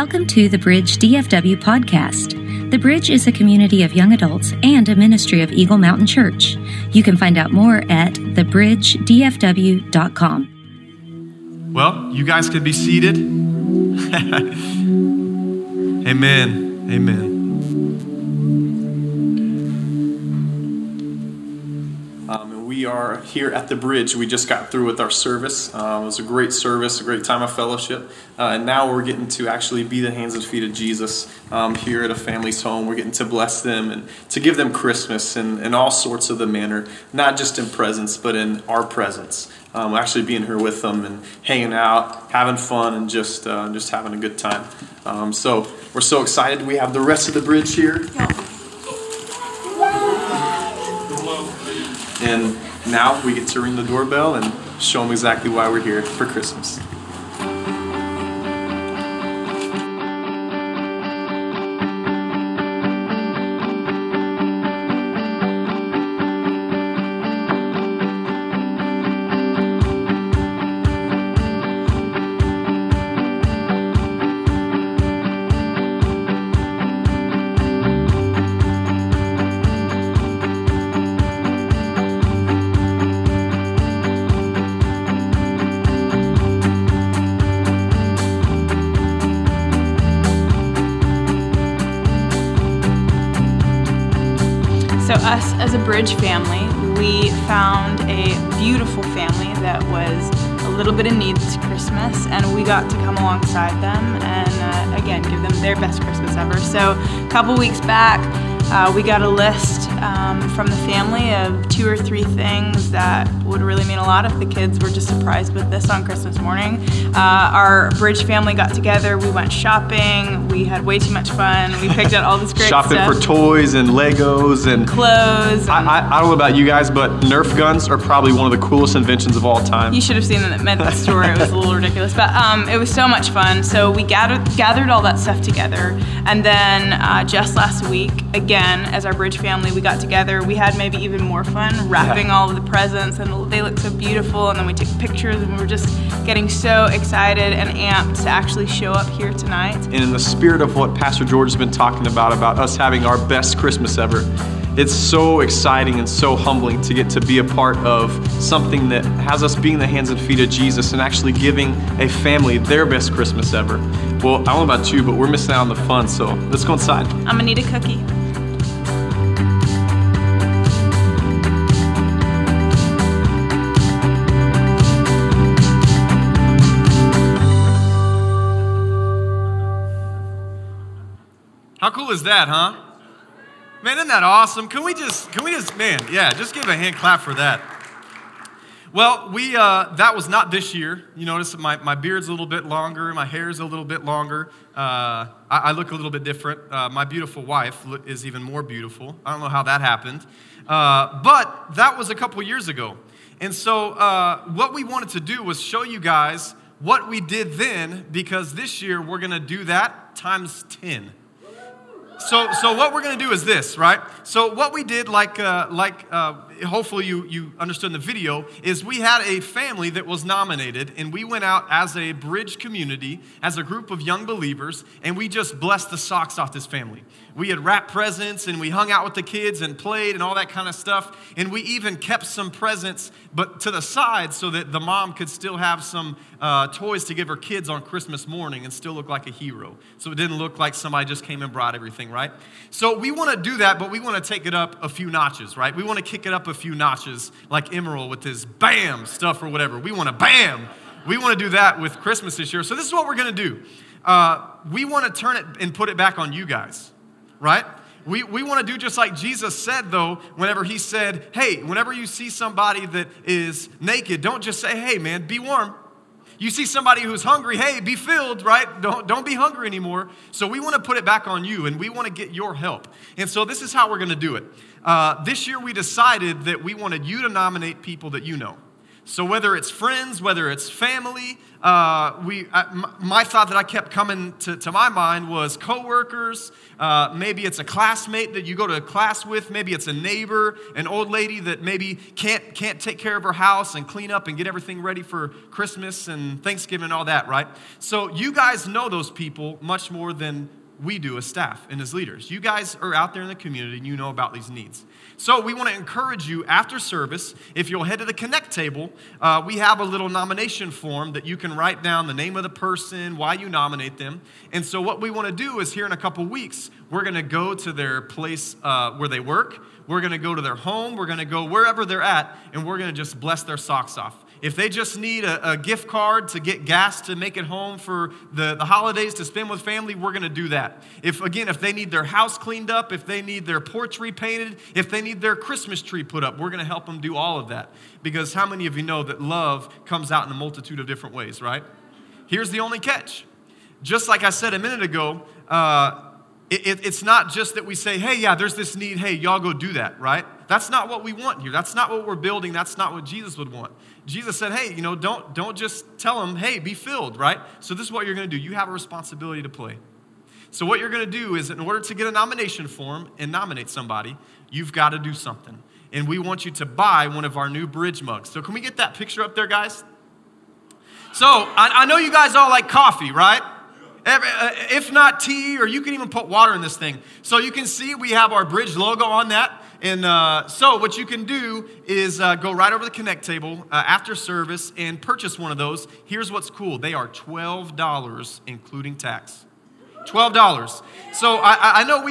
Welcome to the Bridge DFW podcast. The Bridge is a community of young adults and a ministry of Eagle Mountain Church. You can find out more at thebridgedfw.com. Well, you guys could be seated. Amen. Amen. We are here at the Bridge. We just got through with our service. It was a great service, a great time of fellowship. And now we're getting to actually be the hands and feet of Jesus here at a family's home. We're getting to bless them and to give them Christmas in all sorts of the manner, not just in presence, but in our presence. Actually being here with them and hanging out, having fun, and just having a good time. So we're so excited. We have the rest of the Bridge here. And now we get to ring the doorbell and show them exactly why we're here for Christmas. So us as a Bridge family, we found a beautiful family that was a little bit in need this Christmas, and we got to come alongside them and again give them their best Christmas ever. So a couple weeks back, we got a list from the family of 2 or 3 things that would really mean a lot if the kids were just surprised with this on Christmas morning. Our Bridge family got together, we went shopping, we had way too much fun, we picked out all this great Shopping stuff. for toys and Legos and clothes. I don't know about you guys, but Nerf guns are probably one of the coolest inventions of all time. You should have seen them at the store. It was a little ridiculous, but it was so much fun. So we gathered all that stuff together, and then just last week, again, as our Bridge family, we got together. We had maybe even more fun wrapping all of the presents, and they looked so beautiful, and then we took pictures, and we were just getting so excited and amped to actually show up here tonight. And in the spirit of what Pastor George has been talking about us having our best Christmas ever, it's so exciting and so humbling to get to be a part of something that has us being the hands and feet of Jesus and actually giving a family their best Christmas ever. Well, I don't know about you, but we're missing out on the fun, so let's go inside. I'm gonna need a cookie. How cool is that, huh? Man, isn't that awesome? Can we just, man, yeah, just give a hand clap for that. Well, that was not this year. You notice my beard's a little bit longer, my hair's a little bit longer. I look a little bit different. My beautiful wife is even more beautiful. I don't know how that happened. But that was a couple years ago. And so what we wanted to do was show you guys what we did then, because this year we're going to do that times 10. So what we're going to do is this, right? So what we did, hopefully you understood in the video, is we had a family that was nominated, and we went out as a Bridge community, as a group of young believers, and we just blessed the socks off this family. We had wrapped presents, and we hung out with the kids and played and all that kind of stuff, and we even kept some presents but to the side so that the mom could still have some toys to give her kids on Christmas morning and still look like a hero. So it didn't look like somebody just came and brought everything, right? So we want to do that, but we want to take it up a few notches, right? We want to kick it up a few notches like Emerald with his BAM stuff or whatever. We want to BAM. We want to do that with Christmas this year. So this is what we're going to do. We want to turn it and put it back on you guys, right? We want to do just like Jesus said, though, whenever he said, hey, whenever you see somebody that is naked, don't just say, hey, man, be warm. You see somebody who's hungry, hey, be filled, right? Don't be hungry anymore. So we want to put it back on you, and we want to get your help. And so this is how we're going to do it. This year we decided that we wanted you to nominate people that you know. So whether it's friends, whether it's family, my thought that I kept coming to my mind was coworkers. Maybe it's a classmate that you go to class with. Maybe it's a neighbor, an old lady that maybe can't take care of her house and clean up and get everything ready for Christmas and Thanksgiving and all that, right? So you guys know those people much more than we do as staff and as leaders. You guys are out there in the community and you know about these needs. So we want to encourage you after service, if you'll head to the Connect table, we have a little nomination form that you can write down the name of the person, why you nominate them. And so what we want to do is here in a couple weeks, we're going to go to their place where they work. We're going to go to their home. We're going to go wherever they're at, and we're going to just bless their socks off. If they just need a gift card to get gas to make it home for the holidays to spend with family, we're going to do that. If they need their house cleaned up, if they need their porch repainted, if they need their Christmas tree put up, we're going to help them do all of that. Because how many of you know that love comes out in a multitude of different ways, right? Here's the only catch. Just like I said a minute ago, it's not just that we say, hey, yeah, there's this need. Hey, y'all go do that, right? That's not what we want here. That's not what we're building. That's not what Jesus would want. Jesus said, hey, don't just tell them, hey, be filled, right? So this is what you're going to do. You have a responsibility to play. So what you're going to do is in order to get a nomination form and nominate somebody, you've got to do something. And we want you to buy one of our new Bridge mugs. So can we get that picture up there, guys? So I know you guys all like coffee, right? If not tea, or you can even put water in this thing. So you can see we have our Bridge logo on that. And so what you can do is go right over the Connect table after service and purchase one of those. Here's what's cool. They are $12, including tax. $12. So I know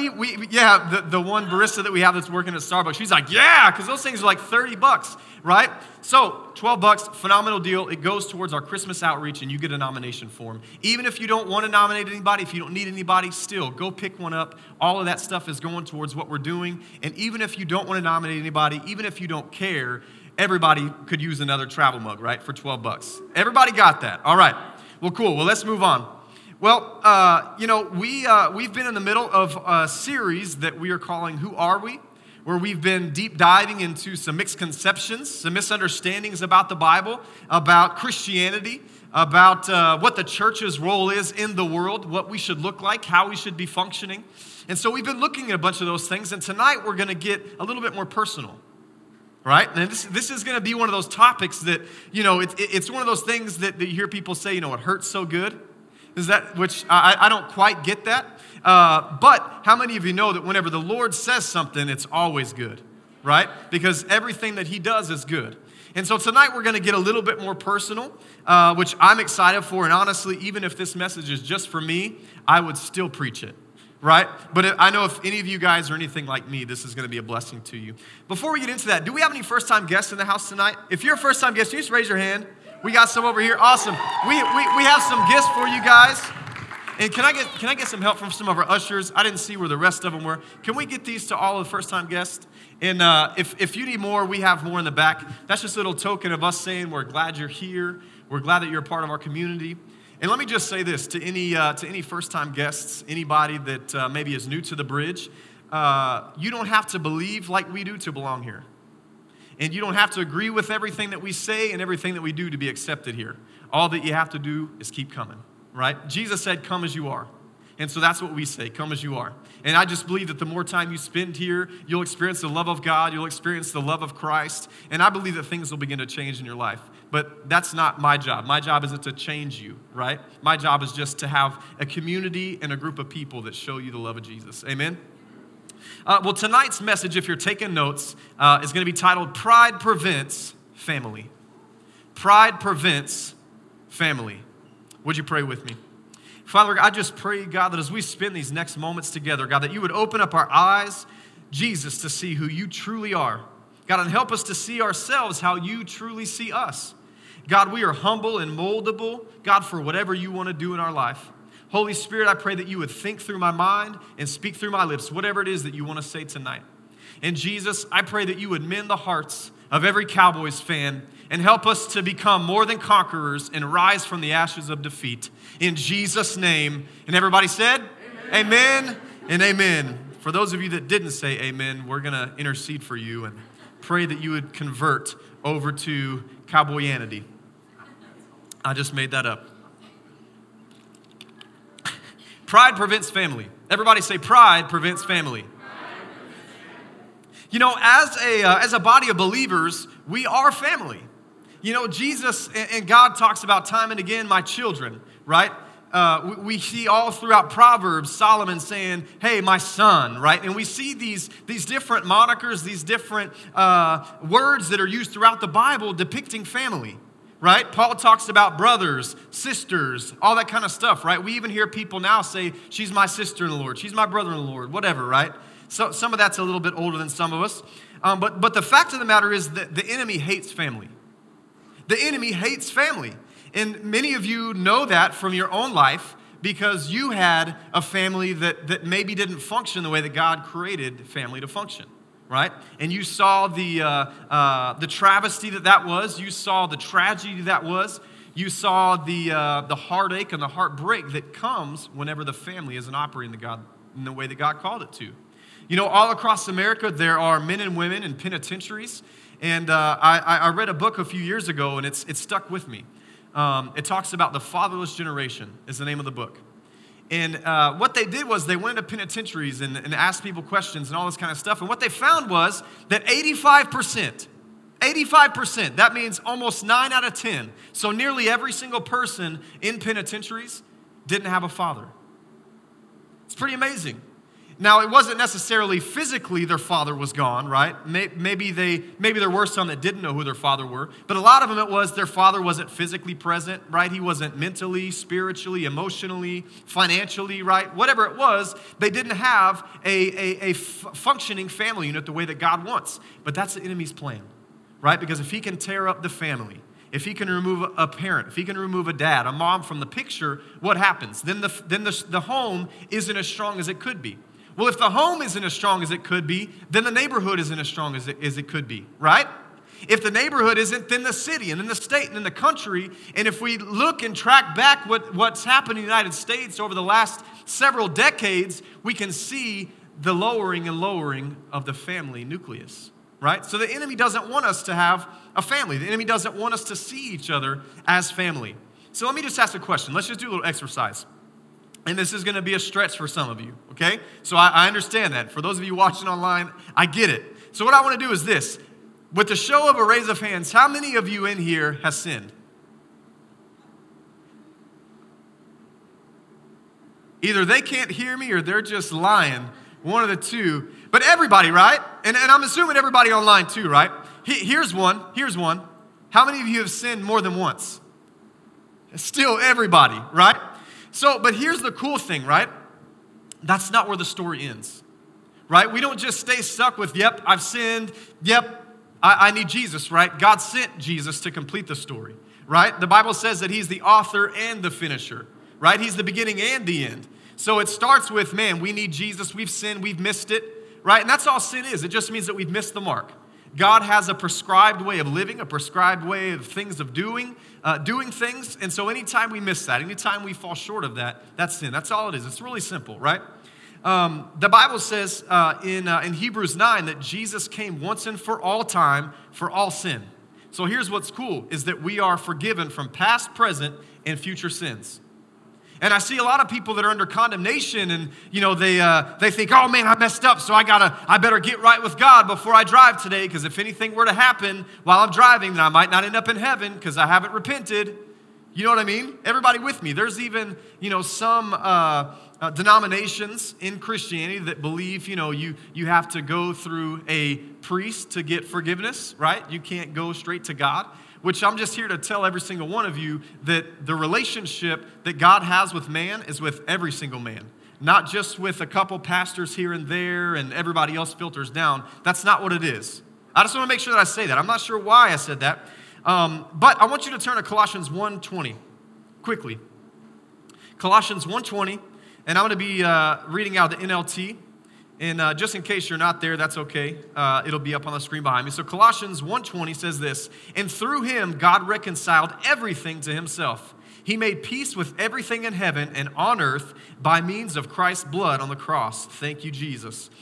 the one barista that we have that's working at Starbucks, she's like, yeah, because those things are like $30, right? So $12, phenomenal deal. It goes towards our Christmas outreach, and you get a nomination form. Even if you don't want to nominate anybody, if you don't need anybody, still go pick one up. All of that stuff is going towards what we're doing. And even if you don't want to nominate anybody, even if you don't care, everybody could use another travel mug, right, for $12. Everybody got that? All right. Well, cool. Well, let's move on. Well, we've been in the middle of a series that we are calling Who Are We?, where we've been deep diving into some misconceptions, some misunderstandings about the Bible, about Christianity, about what the church's role is in the world, what we should look like, how we should be functioning. And so we've been looking at a bunch of those things, and tonight we're going to get a little bit more personal. Right? And this is going to be one of those topics that, it's one of those things that you hear people say, it hurts so good. Is that, which I don't quite get that. But how many of you know that whenever the Lord says something, it's always good, right? Because everything that he does is good. And so tonight we're going to get a little bit more personal, which I'm excited for. And honestly, even if this message is just for me, I would still preach it, right? But I know if any of you guys are anything like me, this is going to be a blessing to you. Before we get into that, do we have any first-time guests in the house tonight? If you're a first-time guest, can you just raise your hand? We got some over here. Awesome. We have some gifts for you guys. And can I get some help from some of our ushers? I didn't see where the rest of them were. Can we get these to all of the first-time guests? And if you need more, we have more in the back. That's just a little token of us saying we're glad you're here. We're glad that you're a part of our community. And let me just say this to any first-time guests, anybody that maybe is new to the Bridge, you don't have to believe like we do to belong here. And you don't have to agree with everything that we say and everything that we do to be accepted here. All that you have to do is keep coming, right? Jesus said, come as you are. And so that's what we say, come as you are. And I just believe that the more time you spend here, you'll experience the love of God, you'll experience the love of Christ, and I believe that things will begin to change in your life. But that's not my job. My job isn't to change you, right? My job is just to have a community and a group of people that show you the love of Jesus. Amen? Well, tonight's message, if you're taking notes, is going to be titled, Pride Prevents Family. Pride Prevents Family. Would you pray with me? Father, I just pray, God, that as we spend these next moments together, God, that you would open up our eyes, Jesus, to see who you truly are. God, and help us to see ourselves how you truly see us. God, we are humble and moldable, God, for whatever you want to do in our life. Holy Spirit, I pray that you would think through my mind and speak through my lips, whatever it is that you want to say tonight. And Jesus, I pray that you would mend the hearts of every Cowboys fan and help us to become more than conquerors and rise from the ashes of defeat. In Jesus' name. And everybody said, amen and amen. For those of you that didn't say amen, we're going to intercede for you and pray that you would convert over to cowboyanity. I just made that up. Pride prevents family. Everybody say pride prevents family. You know, as a body of believers, we are family. You know, Jesus and God talks about time and again, my children, right? We see all throughout Proverbs, Solomon saying, hey, my son, right? And we see these different monikers, these different words that are used throughout the Bible depicting family, right? Paul talks about brothers, sisters, all that kind of stuff, right? We even hear people now say, she's my sister in the Lord, she's my brother in the Lord, whatever, right? So some of that's a little bit older than some of us. But the fact of the matter is that the enemy hates family. The enemy hates family. And many of you know that from your own life because you had a family that maybe didn't function the way that God created family to function, right? And you saw the travesty that was. You saw the tragedy that was. You saw the heartache and the heartbreak that comes whenever the family isn't operating in the way that God called it to. You know, all across America, there are men and women in penitentiaries. And I read a book a few years ago, and it's stuck with me. It talks about the fatherless generation is the name of the book. And what they did was they went into penitentiaries and asked people questions and all this kind of stuff. And what they found was that 85%, that means almost 9 out of 10. So nearly every single person in penitentiaries didn't have a father. It's pretty amazing. Now, it wasn't necessarily physically their father was gone, right? Maybe there were some that didn't know who their father were, but a lot of them it was their father wasn't physically present, right? He wasn't mentally, spiritually, emotionally, financially, right? Whatever it was, they didn't have a functioning family unit the way that God wants. But that's the enemy's plan, right? Because if he can tear up the family, if he can remove a parent, if he can remove a dad, a mom from the picture, what happens? Then the home isn't as strong as it could be. Well, if the home isn't as strong as it could be, then the neighborhood isn't as strong as it could be, right? If the neighborhood isn't, then the city, and then the state, and then the country. And if we look and track back what's happened in the United States over the last several decades, we can see the lowering and lowering of the family nucleus, right? So the enemy doesn't want us to have a family. The enemy doesn't want us to see each other as family. So let me just ask a question. Let's just do a little exercise. And this is going to be a stretch for some of you, okay? So I understand that. For those of you watching online, I get it. So what I want to do is this. With the show of a raise of hands, how many of you in here has sinned? Either they can't hear me or they're just lying. One of the two. But everybody, right? And I'm assuming everybody online too, right? Here's one. How many of you have sinned more than once? Still everybody, right? So, but here's the cool thing, right? That's not where the story ends, right? We don't just stay stuck with, yep, I've sinned, yep, I need Jesus, right? God sent Jesus to complete the story, right? The Bible says that he's the author and the finisher, right? He's the beginning and the end. So it starts with, man, we need Jesus, we've sinned, we've missed it, right? And that's all sin is. It just means that we've missed the mark. God has a prescribed way of living, a prescribed way of doing things. And so anytime we miss that, anytime we fall short of that, that's sin. That's all it is. It's really simple, right? The Bible says in Hebrews 9 that Jesus came once and for all time for all sin. So here's what's cool, is that we are forgiven from past, present, and future sins. And I see a lot of people that are under condemnation and, you know, they think, oh man, I messed up, so I better get right with God before I drive today, because if anything were to happen while I'm driving, then I might not end up in heaven because I haven't repented. You know what I mean? Everybody with me. There's even, you know, some denominations in Christianity that believe, you know, you have to go through a priest to get forgiveness, right? You can't go straight to God. Which I'm just here to tell every single one of you that the relationship that God has with man is with every single man. Not just with a couple pastors here and there and everybody else filters down. That's not what it is. I just want to make sure that I say that. I'm not sure why I said that. But I want you to turn to Colossians 1:20 quickly. Colossians 1:20, and I'm going to be reading out the NLT. And just in case you're not there, that's okay. It'll be up on the screen behind me. So Colossians 1:20 says this, and through him God reconciled everything to himself. He made peace with everything in heaven and on earth by means of Christ's blood on the cross. Thank you, Jesus.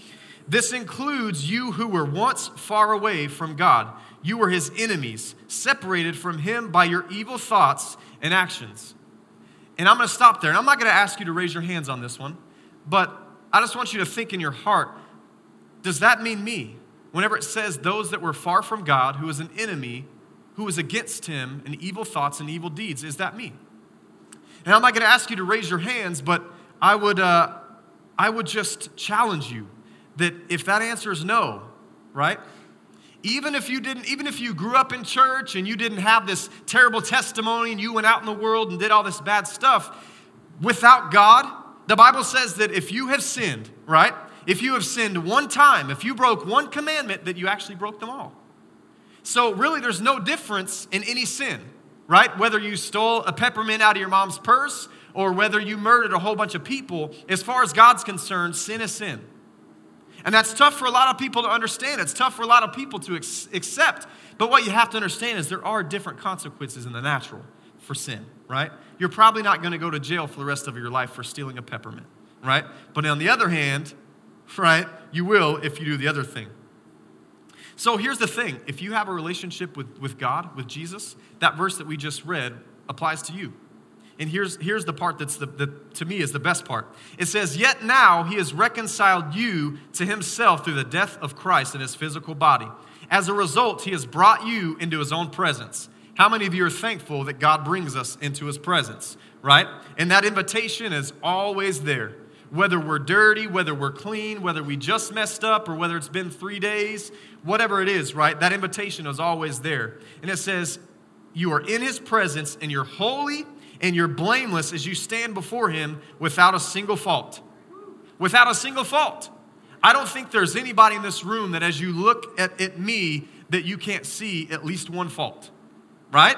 This includes you who were once far away from God. You were his enemies, separated from him by your evil thoughts and actions. And I'm going to stop there. And I'm not going to ask you to raise your hands on this one, but I just want you to think in your heart, does that mean me? Whenever it says those that were far from God, who was an enemy, who was against him in evil thoughts and evil deeds, is that me? And I'm not going to ask you to raise your hands, but I would just challenge you that if that answer is no, right? Even if you grew up in church and you didn't have this terrible testimony and you went out in the world and did all this bad stuff, without God, the Bible says that if you have sinned, right? If you have sinned one time, if you broke one commandment, that you actually broke them all. So really there's no difference in any sin, right? Whether you stole a peppermint out of your mom's purse or whether you murdered a whole bunch of people, as far as God's concerned, sin is sin. And that's tough for a lot of people to understand. It's tough for a lot of people to accept. But what you have to understand is there are different consequences in the natural for sin, right? You're probably not going to go to jail for the rest of your life for stealing a peppermint, right? But on the other hand, right, you will if you do the other thing. So here's the thing. If you have a relationship with God, with Jesus, that verse that we just read applies to you. And here's the part that's to me is the best part. It says, yet now he has reconciled you to himself through the death of Christ in his physical body. As a result, he has brought you into his own presence. How many of you are thankful that God brings us into his presence, right? And that invitation is always there. Whether we're dirty, whether we're clean, whether we just messed up, or whether it's been 3 days, whatever it is, right? That invitation is always there. And it says, you are in his presence and you're holy and you're blameless as you stand before him without a single fault. Without a single fault. I don't think there's anybody in this room that as you look at me that you can't see at least one fault, right?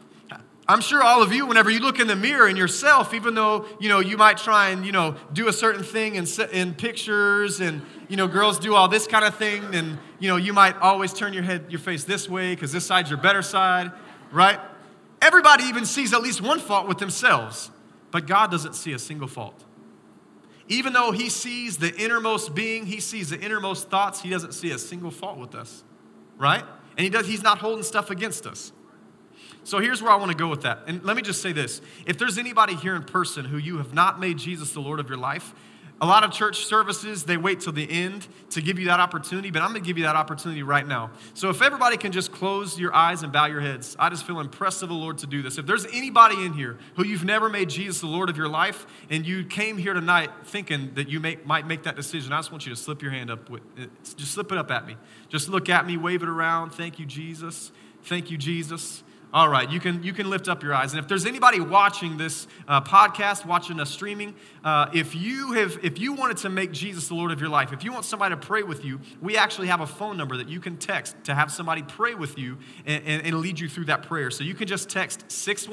I'm sure all of you, whenever you look in the mirror in yourself, even though, you might try and, do a certain thing in pictures and, girls do all this kind of thing. And, you might always turn your face this way because this side's your better side, right? Everybody even sees at least one fault with themselves, but God doesn't see a single fault. Even though he sees the innermost being, he sees the innermost thoughts, he doesn't see a single fault with us, right? And he's not holding stuff against us. So here's where I want to go with that. And let me just say this. If there's anybody here in person who you have not made Jesus the Lord of your life, a lot of church services, they wait till the end to give you that opportunity, but I'm going to give you that opportunity right now. So if everybody can just close your eyes and bow your heads, I just feel impressed of the Lord to do this. If there's anybody in here who you've never made Jesus the Lord of your life, and you came here tonight thinking that you might make that decision, I just want you to slip your hand up. Just slip it up at me. Just look at me, wave it around. Thank you, Jesus. Thank you, Jesus. All right, you can lift up your eyes. And if there's anybody watching this podcast, watching us streaming, if you wanted to make Jesus the Lord of your life, if you want somebody to pray with you, we actually have a phone number that you can text to have somebody pray with you and lead you through that prayer. So you can just text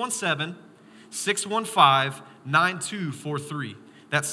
617-615-9243. That's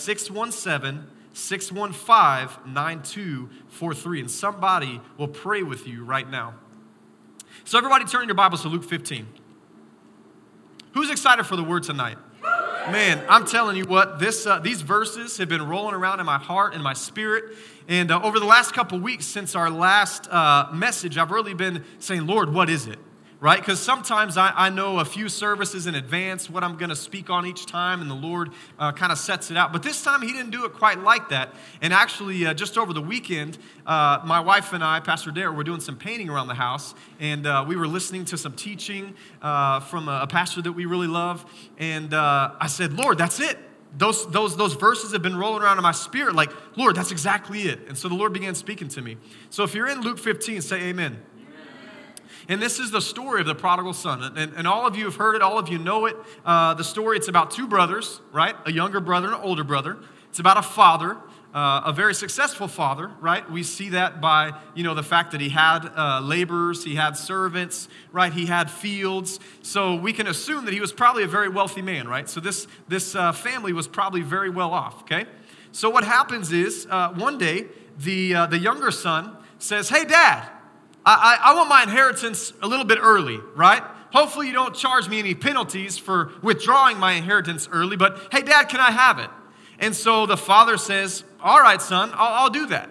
617-615-9243. And somebody will pray with you right now. So everybody turn your Bibles to Luke 15. Who's excited for the word tonight? Man, I'm telling you what, these verses have been rolling around in my heart and my spirit. And over the last couple weeks since our last message, I've really been saying, Lord, what is it? Right? Because sometimes I know a few services in advance what I'm going to speak on each time, and the Lord kind of sets it out. But this time, he didn't do it quite like that. And actually, just over the weekend, my wife and I, Pastor Dare, were doing some painting around the house, and we were listening to some teaching from a pastor that we really love. And I said, Lord, that's it. Those verses have been rolling around in my spirit like, Lord, that's exactly it. And so the Lord began speaking to me. So if you're in Luke 15, say amen. And this is the story of the prodigal son. And all of you have heard it. All of you know it. The story, it's about two brothers, right? A younger brother and an older brother. It's about a father, a very successful father, right? We see that by, the fact that he had laborers, he had servants, right? He had fields. So we can assume that he was probably a very wealthy man, right? So this family was probably very well off, okay? So what happens is one day, the younger son says, hey, Dad, I want my inheritance a little bit early, right? Hopefully you don't charge me any penalties for withdrawing my inheritance early, but hey, Dad, can I have it? And so the father says, all right, son, I'll do that.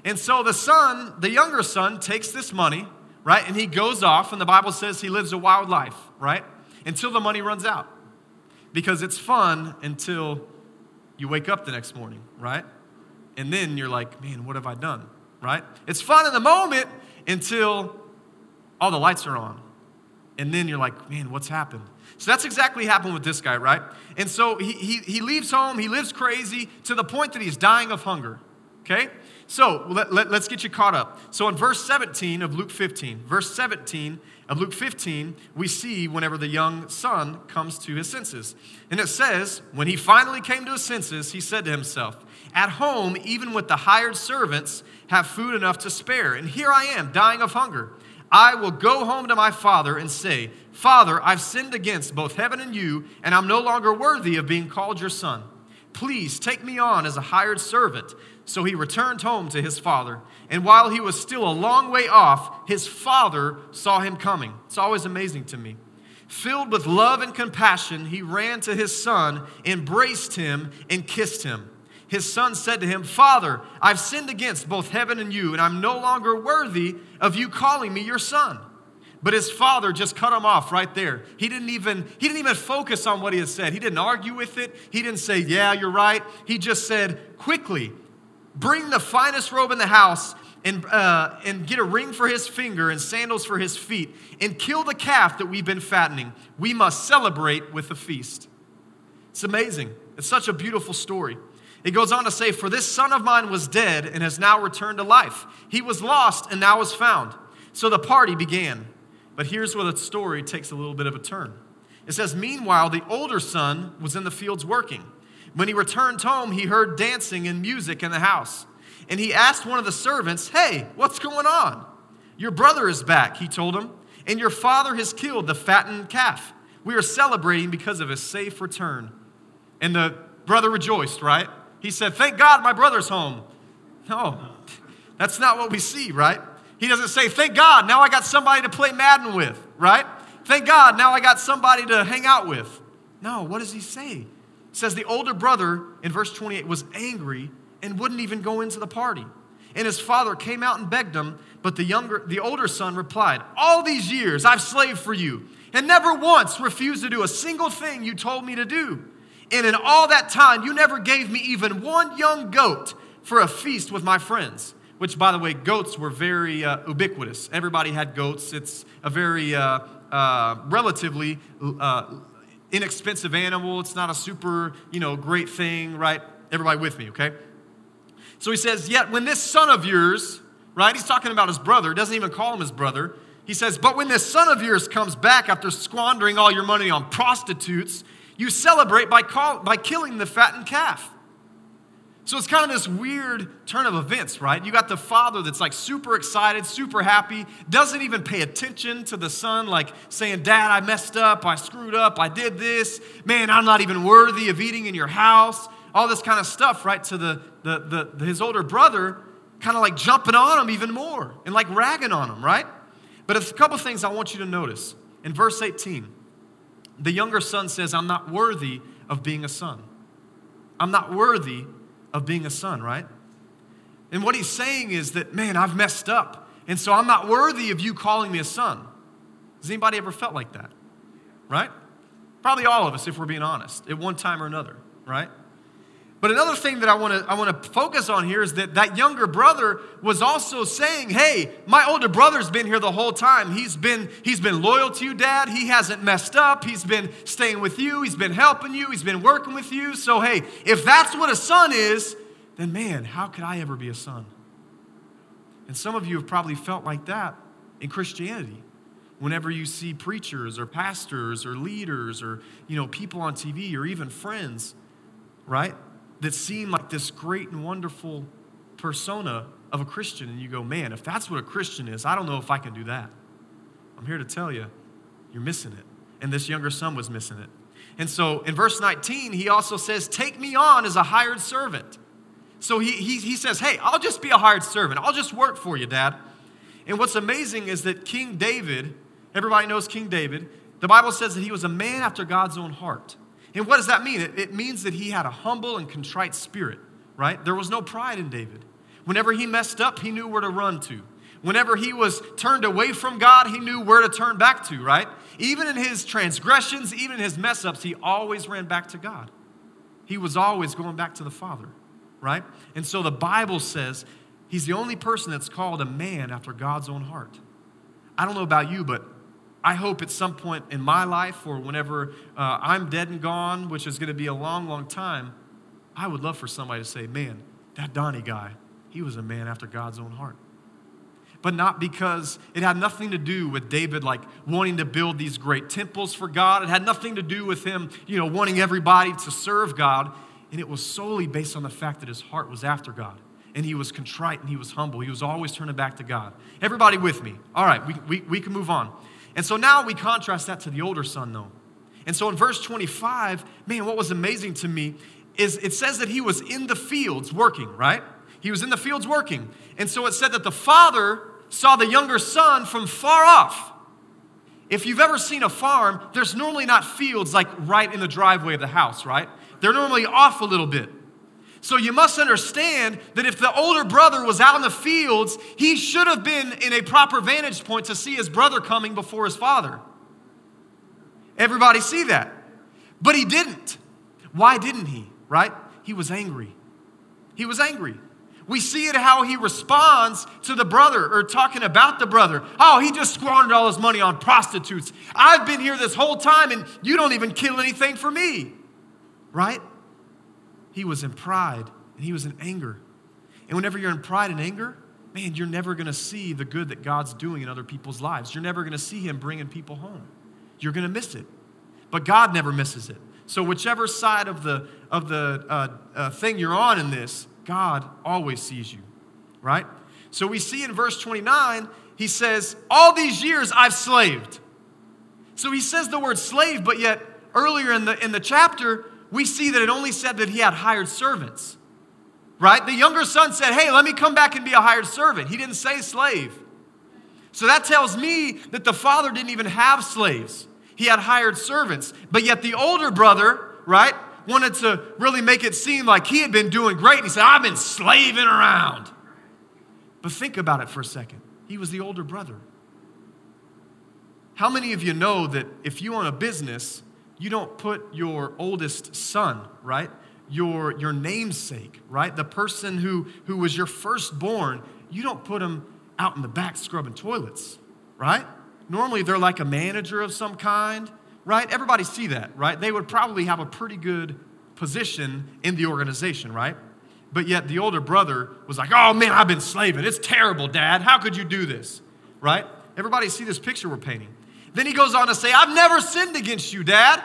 And so the younger son takes this money, right? And he goes off, and the Bible says he lives a wild life, right? Until the money runs out. Because it's fun until you wake up the next morning, right? And then you're like, man, what have I done, right? It's fun in the moment until all the lights are on. And then you're like, man, what's happened? So that's exactly happened with this guy, right? And so he leaves home, he lives crazy to the point that he's dying of hunger, okay? So let's get you caught up. So in verse 17 of Luke 15, we see whenever the young son comes to his senses. And it says, when he finally came to his senses, he said to himself, at home, even with the hired servants, have food enough to spare. And here I am, dying of hunger. I will go home to my father and say, Father, I've sinned against both heaven and you, and I'm no longer worthy of being called your son. Please take me on as a hired servant. So he returned home to his father. And while he was still a long way off, his father saw him coming. It's always amazing to me. Filled with love and compassion, he ran to his son, embraced him, and kissed him. His son said to him, Father, I've sinned against both heaven and you, and I'm no longer worthy of you calling me your son. But his father just cut him off right there. He didn't even focus on what he had said. He didn't argue with it. He didn't say, yeah, you're right. He just said, quickly, bring the finest robe in the house and get a ring for his finger and sandals for his feet and kill the calf that we've been fattening. We must celebrate with a feast. It's amazing. It's such a beautiful story. It goes on to say, for this son of mine was dead and has now returned to life. He was lost and now is found. So the party began. But here's where the story takes a little bit of a turn. It says, meanwhile, the older son was in the fields working. When he returned home, he heard dancing and music in the house. And he asked one of the servants, hey, what's going on? Your brother is back, he told him, and your father has killed the fattened calf. We are celebrating because of his safe return. And the brother rejoiced, right? He said, thank God my brother's home. No, that's not what we see, right? He doesn't say, thank God, now I got somebody to play Madden with, right? Thank God, now I got somebody to hang out with. No, what does he say? It says the older brother, in verse 28, was angry and wouldn't even go into the party. And his father came out and begged him, but the older son replied, all these years I've slaved for you and never once refused to do a single thing you told me to do. And in all that time, you never gave me even one young goat for a feast with my friends. Which, by the way, goats were very ubiquitous. Everybody had goats. It's a very relatively inexpensive animal. It's not a super, great thing, right? Everybody with me, okay? So he says, yet when this son of yours, right? He's talking about his brother. Doesn't even call him his brother. He says, but when this son of yours comes back after squandering all your money on prostitutes, you celebrate by killing the fattened calf. So it's kind of this weird turn of events, right? You got the father that's like super excited, super happy, doesn't even pay attention to the son, like saying, Dad, I messed up, I screwed up, I did this. Man, I'm not even worthy of eating in your house. All this kind of stuff, right? To his older brother, kind of like jumping on him even more and like ragging on him, right? But a couple things I want you to notice. In verse 18, the younger son says, I'm not worthy of being a son. I'm not worthy of being a son, right? And what he's saying is that, man, I've messed up. And so I'm not worthy of you calling me a son. Has anybody ever felt like that? Right? Probably all of us, if we're being honest, at one time or another, right? But another thing that I want to focus on here is that younger brother was also saying, hey, my older brother's been here the whole time. He's been loyal to you, Dad. He hasn't messed up. He's been staying with you. He's been helping you. He's been working with you. So, hey, if that's what a son is, then, man, how could I ever be a son? And some of you have probably felt like that in Christianity. Whenever you see preachers or pastors or leaders or, people on TV or even friends, right? That seem like this great and wonderful persona of a Christian. And you go, man, if that's what a Christian is, I don't know if I can do that. I'm here to tell you, you're missing it. And this younger son was missing it. And so in verse 19, he also says, take me on as a hired servant. So he says, hey, I'll just be a hired servant. I'll just work for you, Dad. And what's amazing is that King David, everybody knows King David, the Bible says that he was a man after God's own heart. And what does that mean? It means that he had a humble and contrite spirit, right? There was no pride in David. Whenever he messed up, he knew where to run to. Whenever he was turned away from God, he knew where to turn back to, right? Even in his transgressions, even in his mess-ups, he always ran back to God. He was always going back to the Father, right? And so the Bible says he's the only person that's called a man after God's own heart. I don't know about you, but I hope at some point in my life or whenever I'm dead and gone, which is going to be a long, long time, I would love for somebody to say, man, that Donnie guy, he was a man after God's own heart. But not because it had nothing to do with David like wanting to build these great temples for God. It had nothing to do with him, wanting everybody to serve God. And it was solely based on the fact that his heart was after God. And he was contrite and he was humble. He was always turning back to God. Everybody with me? All right, we can move on. And so now we contrast that to the older son, though. And so in verse 25, man, what was amazing to me is it says that he was in the fields working, right? He was in the fields working. And so it said that the father saw the younger son from far off. If you've ever seen a farm, there's normally not fields like right in the driveway of the house, right? They're normally off a little bit. So you must understand that if the older brother was out in the fields, he should have been in a proper vantage point to see his brother coming before his father. Everybody see that? But he didn't. Why didn't he, right? He was angry. He was angry. We see it how he responds to the brother or talking about the brother. Oh, he just squandered all his money on prostitutes. I've been here this whole time and you don't even kill anything for me, right? He was in pride and he was in anger. And whenever you're in pride and anger, man, you're never going to see the good that God's doing in other people's lives. You're never going to see him bringing people home. You're going to miss it. But God never misses it. So whichever side of the thing you're on in this, God always sees you, right? So we see in verse 29, he says, all these years I've slaved. So he says the word slave, but yet earlier in the chapter, we see that it only said that he had hired servants, right? The younger son said, hey, let me come back and be a hired servant. He didn't say slave. So that tells me that the father didn't even have slaves. He had hired servants. But yet the older brother, right, wanted to really make it seem like he had been doing great. And he said, I've been slaving around. But think about it for a second. He was the older brother. How many of you know that if you own a business, you don't put your oldest son, right? Your namesake, right? The person who was your firstborn, you don't put him out in the back scrubbing toilets, right? Normally they're like a manager of some kind, right? Everybody see that, right? They would probably have a pretty good position in the organization, right? But yet the older brother was like, oh man, I've been slaving. It's terrible, Dad. How could you do this, right? Everybody see this picture we're painting. Then he goes on to say, I've never sinned against you, Dad.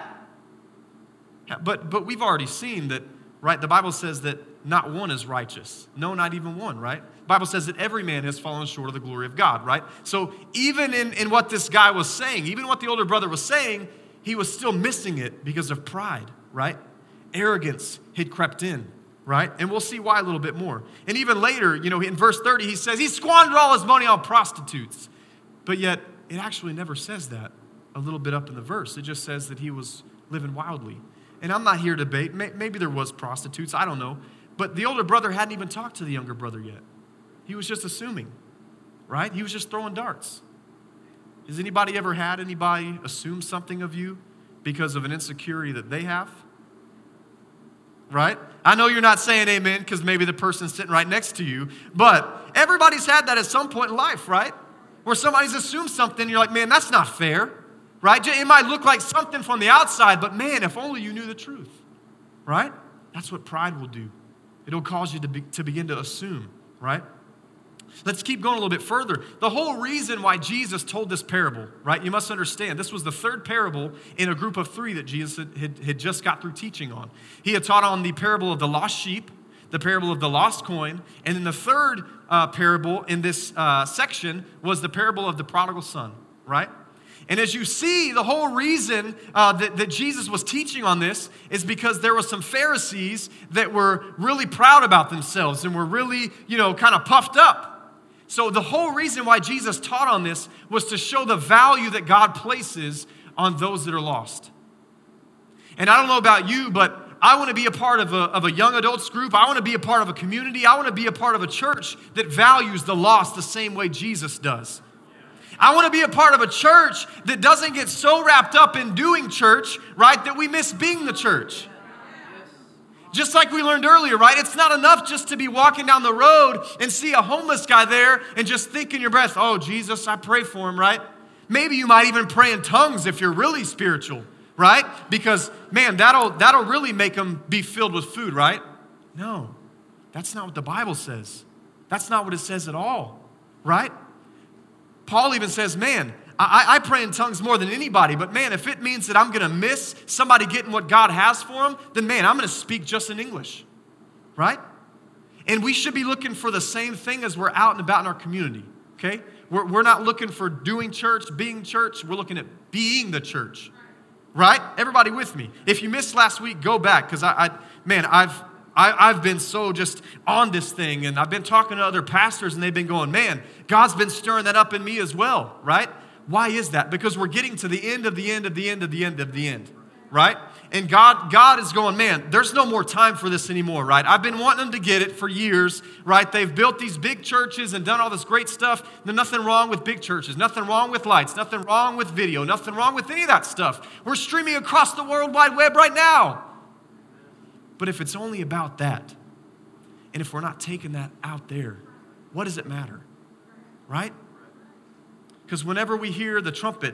But we've already seen that, right? The Bible says that not one is righteous. No, not even one, right? The Bible says that every man has fallen short of the glory of God, right? So even in what this guy was saying, even what the older brother was saying, he was still missing it because of pride, right? Arrogance had crept in, right? And we'll see why a little bit more. And even later, in verse 30, he says he squandered all his money on prostitutes. But yet, it actually never says that a little bit up in the verse. It just says that he was living wildly. And I'm not here to debate. Maybe there was prostitutes. I don't know. But the older brother hadn't even talked to the younger brother yet. He was just assuming, right? He was just throwing darts. Has anybody ever had anybody assume something of you because of an insecurity that they have? Right? I know you're not saying amen because maybe the person's sitting right next to you. But everybody's had that at some point in life, right? Where somebody's assumed something and you're like, man, that's not fair. Right? It might look like something from the outside, but man, if only you knew the truth, right? That's what pride will do. It'll cause you to begin to assume, right? Let's keep going a little bit further. The whole reason why Jesus told this parable, right? You must understand, this was the third parable in a group of three that Jesus had just got through teaching on. He had taught on the parable of the lost sheep, the parable of the lost coin, and then the third parable in this section was the parable of the prodigal son, right? And as you see, the whole reason that Jesus was teaching on this is because there were some Pharisees that were really proud about themselves and were really, kind of puffed up. So the whole reason why Jesus taught on this was to show the value that God places on those that are lost. And I don't know about you, but I want to be a part of a young adults group. I want to be a part of a community. I want to be a part of a church that values the lost the same way Jesus does. I want to be a part of a church that doesn't get so wrapped up in doing church, right, that we miss being the church. Just like we learned earlier, right? It's not enough just to be walking down the road and see a homeless guy there and just think in your breath, oh, Jesus, I pray for him, right? Maybe you might even pray in tongues if you're really spiritual, right? Because, man, that'll really make them be filled with food, right? No, that's not what the Bible says. That's not what it says at all, right? Paul even says, man, I pray in tongues more than anybody, but man, if it means that I'm going to miss somebody getting what God has for them, then man, I'm going to speak just in English, right? And we should be looking for the same thing as we're out and about in our community, okay? We're not looking for doing church, being church. We're looking at being the church, right? Everybody with me. If you missed last week, go back, because I've been so just on this thing, and I've been talking to other pastors, and they've been going, man, God's been stirring that up in me as well, right? Why is that? Because we're getting to the end of the end of the end of the end of the end, right? And God is going, man, there's no more time for this anymore, right? I've been wanting them to get it for years, right? They've built these big churches and done all this great stuff. There's nothing wrong with big churches, nothing wrong with lights, nothing wrong with video, nothing wrong with any of that stuff. We're streaming across the World Wide Web right now. But if it's only about that, and if we're not taking that out there, what does it matter, right? Because whenever we hear the trumpet,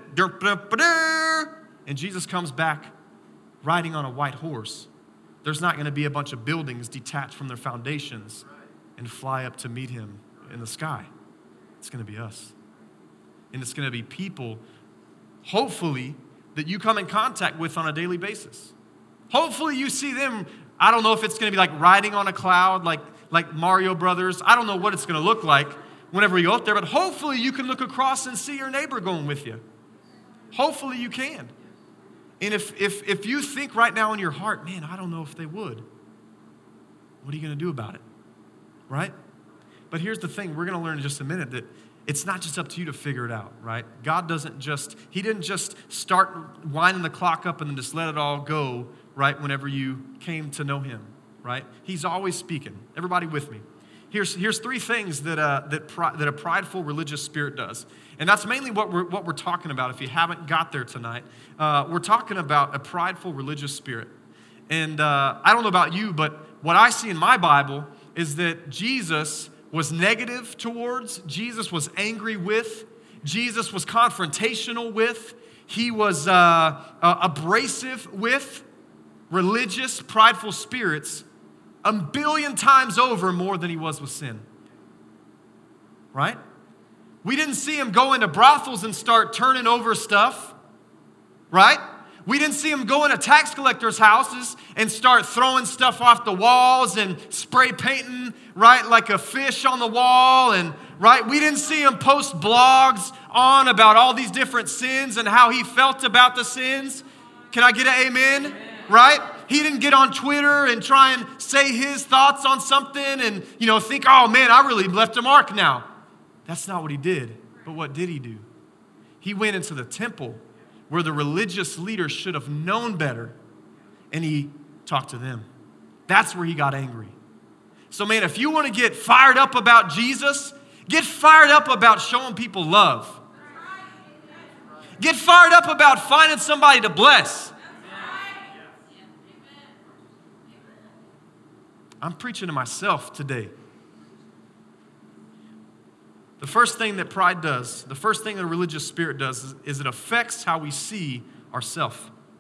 and Jesus comes back riding on a white horse, there's not going to be a bunch of buildings detached from their foundations and fly up to meet him in the sky. It's going to be us. And it's going to be people, hopefully, that you come in contact with on a daily basis. Hopefully you see them. I don't know if it's going to be like riding on a cloud, like Mario Brothers. I don't know what it's going to look like whenever we go up there, but hopefully you can look across and see your neighbor going with you. Hopefully you can. And if you think right now in your heart, man, I don't know if they would, what are you going to do about it? Right? But here's the thing, we're going to learn in just a minute that it's not just up to you to figure it out, right? God He didn't just start winding the clock up and then just let it all go, right, whenever you came to know him, right? He's always speaking. Everybody with me. Here's three things that a prideful religious spirit does. And that's mainly what we're talking about. If you haven't got there tonight, we're talking about a prideful religious spirit. And I don't know about you, but what I see in my Bible is that Jesus was negative towards, Jesus was angry with, Jesus was confrontational with, he was abrasive with religious, prideful spirits 1 billion times over more than he was with sin. Right? We didn't see him go into brothels and start turning over stuff. Right? We didn't see him go into tax collectors' houses and start throwing stuff off the walls and spray painting, right, like a fish on the wall. And right, we didn't see him post blogs on about all these different sins and how he felt about the sins. Can I get an amen? Right? He didn't get on Twitter and try and say his thoughts on something and, think, oh man, I really left a mark now. That's not what he did. But what did he do? He went into the temple where the religious leaders should have known better, and he talked to them. That's where he got angry. So man, if you want to get fired up about Jesus, get fired up about showing people love. Get fired up about finding somebody to bless. I'm preaching to myself today. The first thing that pride does, the first thing that a religious spirit does is it affects how we see ourselves.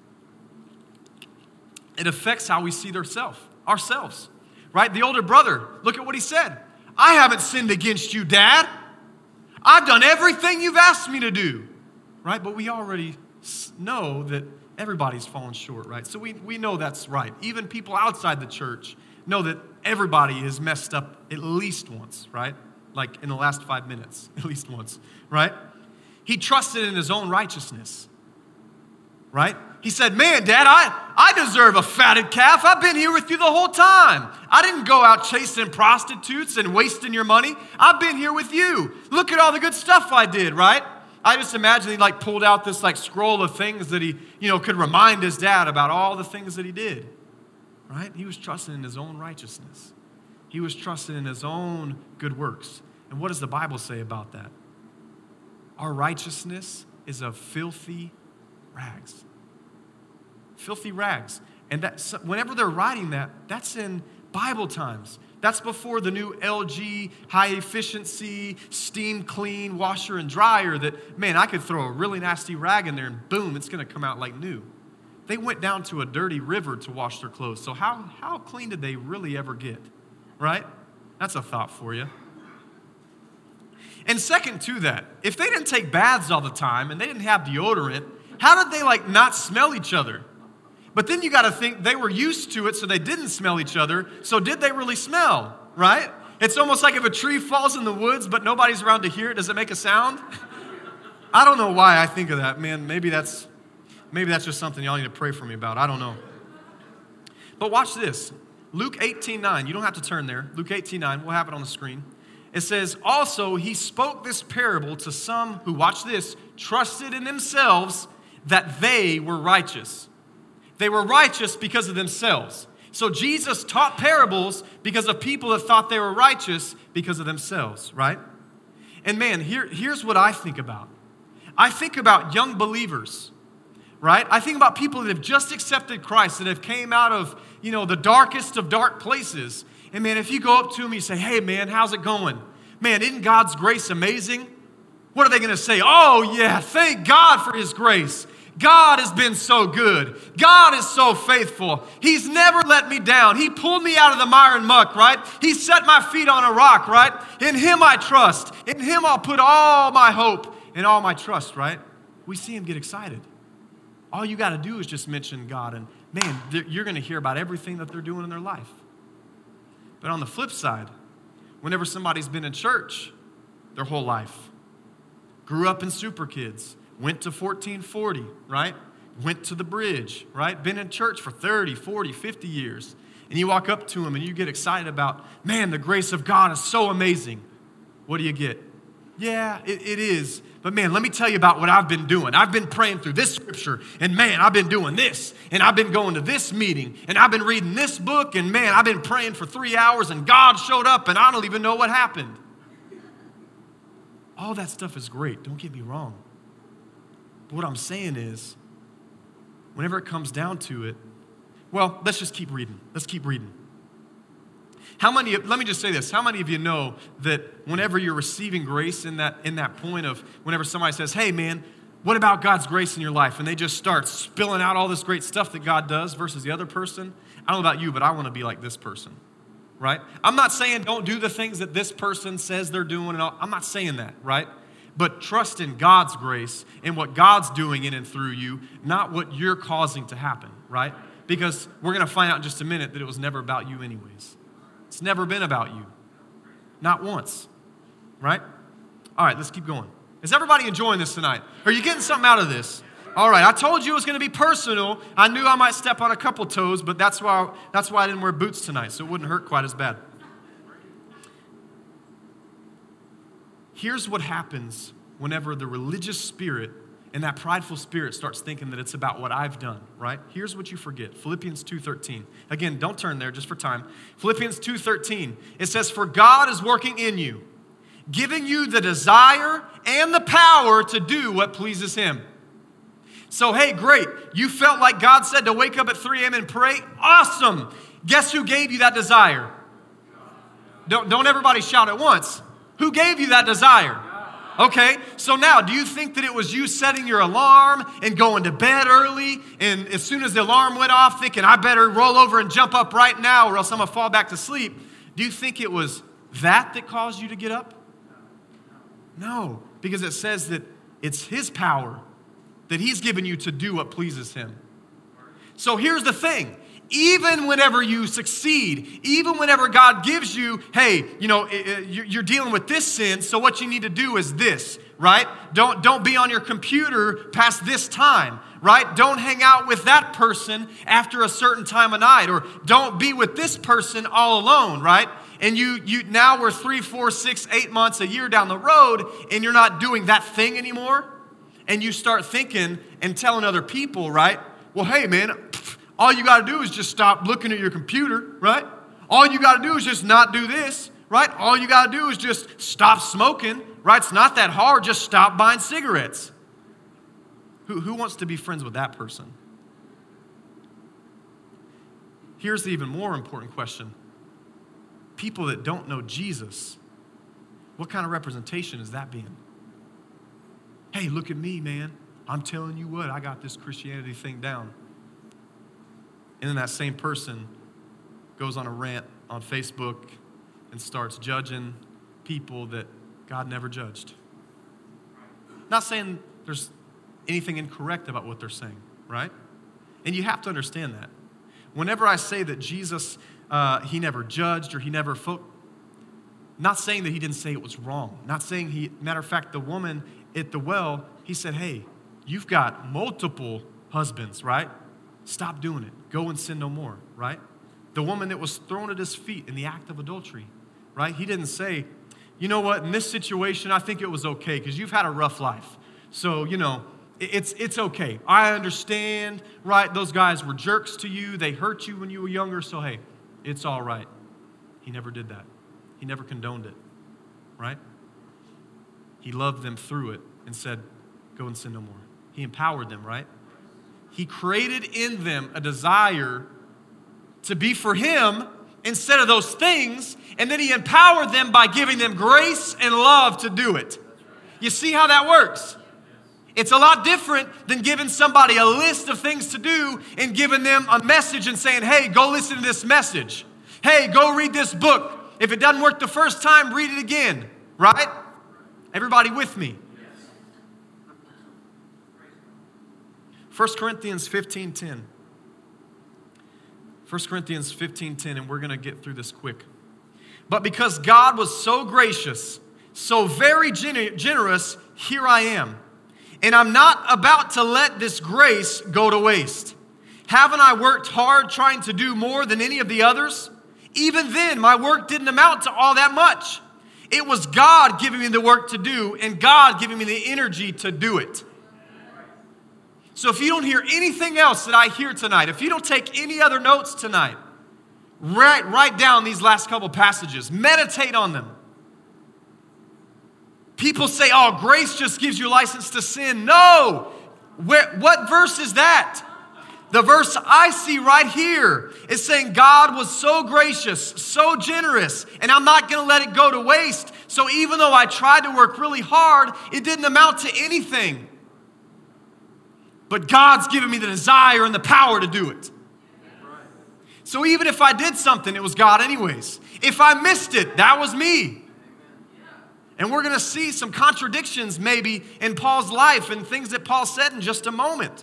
It affects how we see ourselves, right? The older brother, look at what he said. I haven't sinned against you, Dad. I've done everything you've asked me to do, right? But we already know that everybody's fallen short, right? So we know that's right. Even people outside the church know that everybody has messed up at least once, right? Like in the last 5 minutes, at least once, right? He trusted in his own righteousness, right? He said, man, Dad, I deserve a fatted calf. I've been here with you the whole time. I didn't go out chasing prostitutes and wasting your money. I've been here with you. Look at all the good stuff I did, right? I just imagine he pulled out this scroll of things that he, could remind his dad about all the things that he did. right? He was trusting in his own righteousness. He was trusting in his own good works. And what does the Bible say about that? Our righteousness is of filthy rags. Filthy rags. And that, whenever they're writing that, that's in Bible times. That's before the new LG high efficiency, steam clean washer and dryer that, man, I could throw a really nasty rag in there and boom, it's going to come out like new. They went down to a dirty river to wash their clothes. So how clean did they really ever get? Right? That's a thought for you. And second to that, if they didn't take baths all the time and they didn't have deodorant, how did they not smell each other? But then you got to think they were used to it, so they didn't smell each other. So did they really smell, right? It's almost like if a tree falls in the woods, but nobody's around to hear it, does it make a sound? I don't know why I think of that, man. Maybe that's just something y'all need to pray for me about. I don't know. But watch this. Luke 18:9. You don't have to turn there. Luke 18:9. We'll have it on the screen. It says, also he spoke this parable to some who, watch this, trusted in themselves that they were righteous. They were righteous because of themselves. So Jesus taught parables because of people that thought they were righteous because of themselves, right? And man, here's what I think about. I think about young believers, right? I think about people that have just accepted Christ, that have came out of, the darkest of dark places. And man, if you go up to them, you say, hey man, how's it going? Man, isn't God's grace amazing? What are they going to say? Oh yeah, thank God for his grace. God has been so good. God is so faithful. He's never let me down. He pulled me out of the mire and muck, right? He set my feet on a rock, right? In him I trust. In him I'll put all my hope and all my trust, right? We see him get excited. All you got to do is just mention God, and man, you're going to hear about everything that they're doing in their life. But on the flip side, whenever somebody's been in church their whole life, grew up in Super Kids, went to 1440, right? Went to the Bridge, right? Been in church for 30, 40, 50 years. And you walk up to them and you get excited about, man, the grace of God is so amazing. What do you get? Yeah, it is. But man, let me tell you about what I've been doing. I've been praying through this scripture, and man, I've been doing this, and I've been going to this meeting, and I've been reading this book, and man, I've been praying for 3 hours, and God showed up, and I don't even know what happened. All that stuff is great. Don't get me wrong. But what I'm saying is, whenever it comes down to it, well, let's just keep reading. Let's keep reading. Let me just say this. How many of you know that whenever you're receiving grace in that point of whenever somebody says, hey man, what about God's grace in your life? And they just start spilling out all this great stuff that God does versus the other person. I don't know about you, but I want to be like this person, right? I'm not saying don't do the things that this person says they're doing and all. I'm not saying that, right? But trust in God's grace and what God's doing in and through you, not what you're causing to happen, right? Because we're going to find out in just a minute that it was never about you anyways. It's never been about you. Not once, right? All right, let's keep going. Is everybody enjoying this tonight? Are you getting something out of this? All right, I told you it was going to be personal. I knew I might step on a couple toes, but that's why I didn't wear boots tonight, so it wouldn't hurt quite as bad. Here's what happens whenever the religious spirit and that prideful spirit starts thinking that it's about what I've done, right? Here's what you forget. Philippians 2:13. Again, don't turn there just for time. Philippians 2:13. It says, for God is working in you, giving you the desire and the power to do what pleases him. So, hey, great. You felt like God said to wake up at 3 a.m. and pray? Awesome. Guess who gave you that desire? Don't everybody shout at once. Who gave you that desire? Okay, so now, do you think that it was you setting your alarm and going to bed early, and as soon as the alarm went off, thinking, I better roll over and jump up right now or else I'm going to fall back to sleep? Do you think it was that caused you to get up? No, because it says that it's his power that he's given you to do what pleases him. So here's the thing. Even whenever you succeed, even whenever God gives you, hey, you're dealing with this sin, so what you need to do is this, right? Don't be on your computer past this time, right? Don't hang out with that person after a certain time of night, or don't be with this person all alone, right? And you now we're 3, 4, 6, 8 months, a year down the road, and you're not doing that thing anymore, and you start thinking and telling other people, right? Well, hey, man, All you got to do is just stop looking at your computer, right? All you got to do is just not do this, right? All you got to do is just stop smoking, right? It's not that hard. Just stop buying cigarettes. Who wants to be friends with that person? Here's the even more important question. People that don't know Jesus, what kind of representation is that being? Hey, look at me, man. I'm telling you what, I got this Christianity thing down. And then that same person goes on a rant on Facebook and starts judging people that God never judged. Not saying there's anything incorrect about what they're saying, right? And you have to understand that. Whenever I say that Jesus, he never judged or he never not saying that he didn't say it was wrong. Not saying matter of fact, the woman at the well, he said, hey, you've got multiple husbands, right? Stop doing it. Go and sin no more, right? The woman that was thrown at his feet in the act of adultery, right? He didn't say, you know what, in this situation, I think it was okay because you've had a rough life. So, it's okay. I understand, right? Those guys were jerks to you. They hurt you when you were younger. So, hey, it's all right. He never did that. He never condoned it, right? He loved them through it and said, go and sin no more. He empowered them, right? He created in them a desire to be for him instead of those things, and then he empowered them by giving them grace and love to do it. You see how that works? It's a lot different than giving somebody a list of things to do and giving them a message and saying, hey, go listen to this message. Hey, go read this book. If it doesn't work the first time, read it again, right? Everybody with me? 1 Corinthians 15:10. 1 Corinthians 15:10, and we're going to get through this quick. But because God was so gracious, so very generous, here I am. And I'm not about to let this grace go to waste. Haven't I worked hard trying to do more than any of the others? Even then, my work didn't amount to all that much. It was God giving me the work to do and God giving me the energy to do it. So if you don't hear anything else that I hear tonight, if you don't take any other notes tonight, write down these last couple passages. Meditate on them. People say, oh, grace just gives you license to sin. No. What verse is that? The verse I see right here is saying God was so gracious, so generous, and I'm not going to let it go to waste. So even though I tried to work really hard, it didn't amount to anything. But God's given me the desire and the power to do it. So even if I did something, it was God anyways. If I missed it, that was me. And we're going to see some contradictions maybe in Paul's life and things that Paul said in just a moment.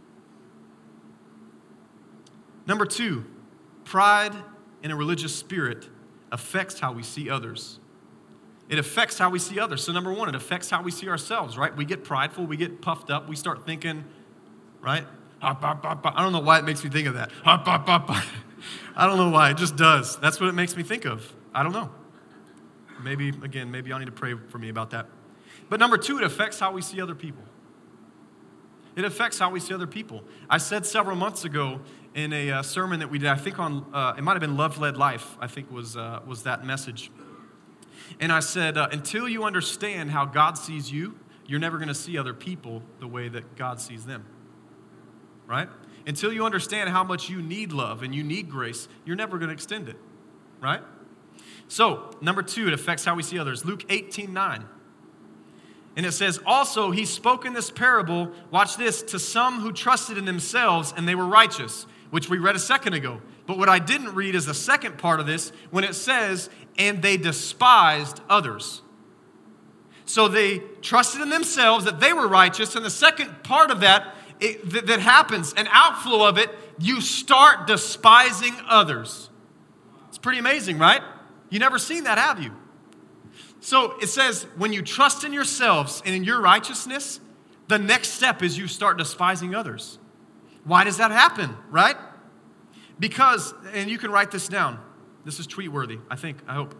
Number 2, pride in a religious spirit affects how we see others. It affects how we see others. So number 1, it affects how we see ourselves, right? We get prideful, we get puffed up, we start thinking, right? I don't know why it makes me think of that. I don't know why, it just does. That's what it makes me think of. I don't know. Maybe y'all need to pray for me about that. But number 2, it affects how we see other people. It affects how we see other people. I said several months ago in a sermon that we did, I think on, it might have been Love-Led Life, I think was that message. And I said, until you understand how God sees you, you're never going to see other people the way that God sees them, right? Until you understand how much you need love and you need grace, you're never going to extend it, right? So, number 2, it affects how we see others. Luke 18:9. And it says, also, he spoke in this parable, watch this, to some who trusted in themselves and they were righteous, which we read a second ago. But what I didn't read is the second part of this when it says, and they despised others. So they trusted in themselves that they were righteous. And the second part of that, that happens, an outflow of it, you start despising others. It's pretty amazing, right? You never seen that, have you? So it says, when you trust in yourselves and in your righteousness, the next step is you start despising others. Why does that happen, right? Because, and you can write this down. This is tweet-worthy, I hope.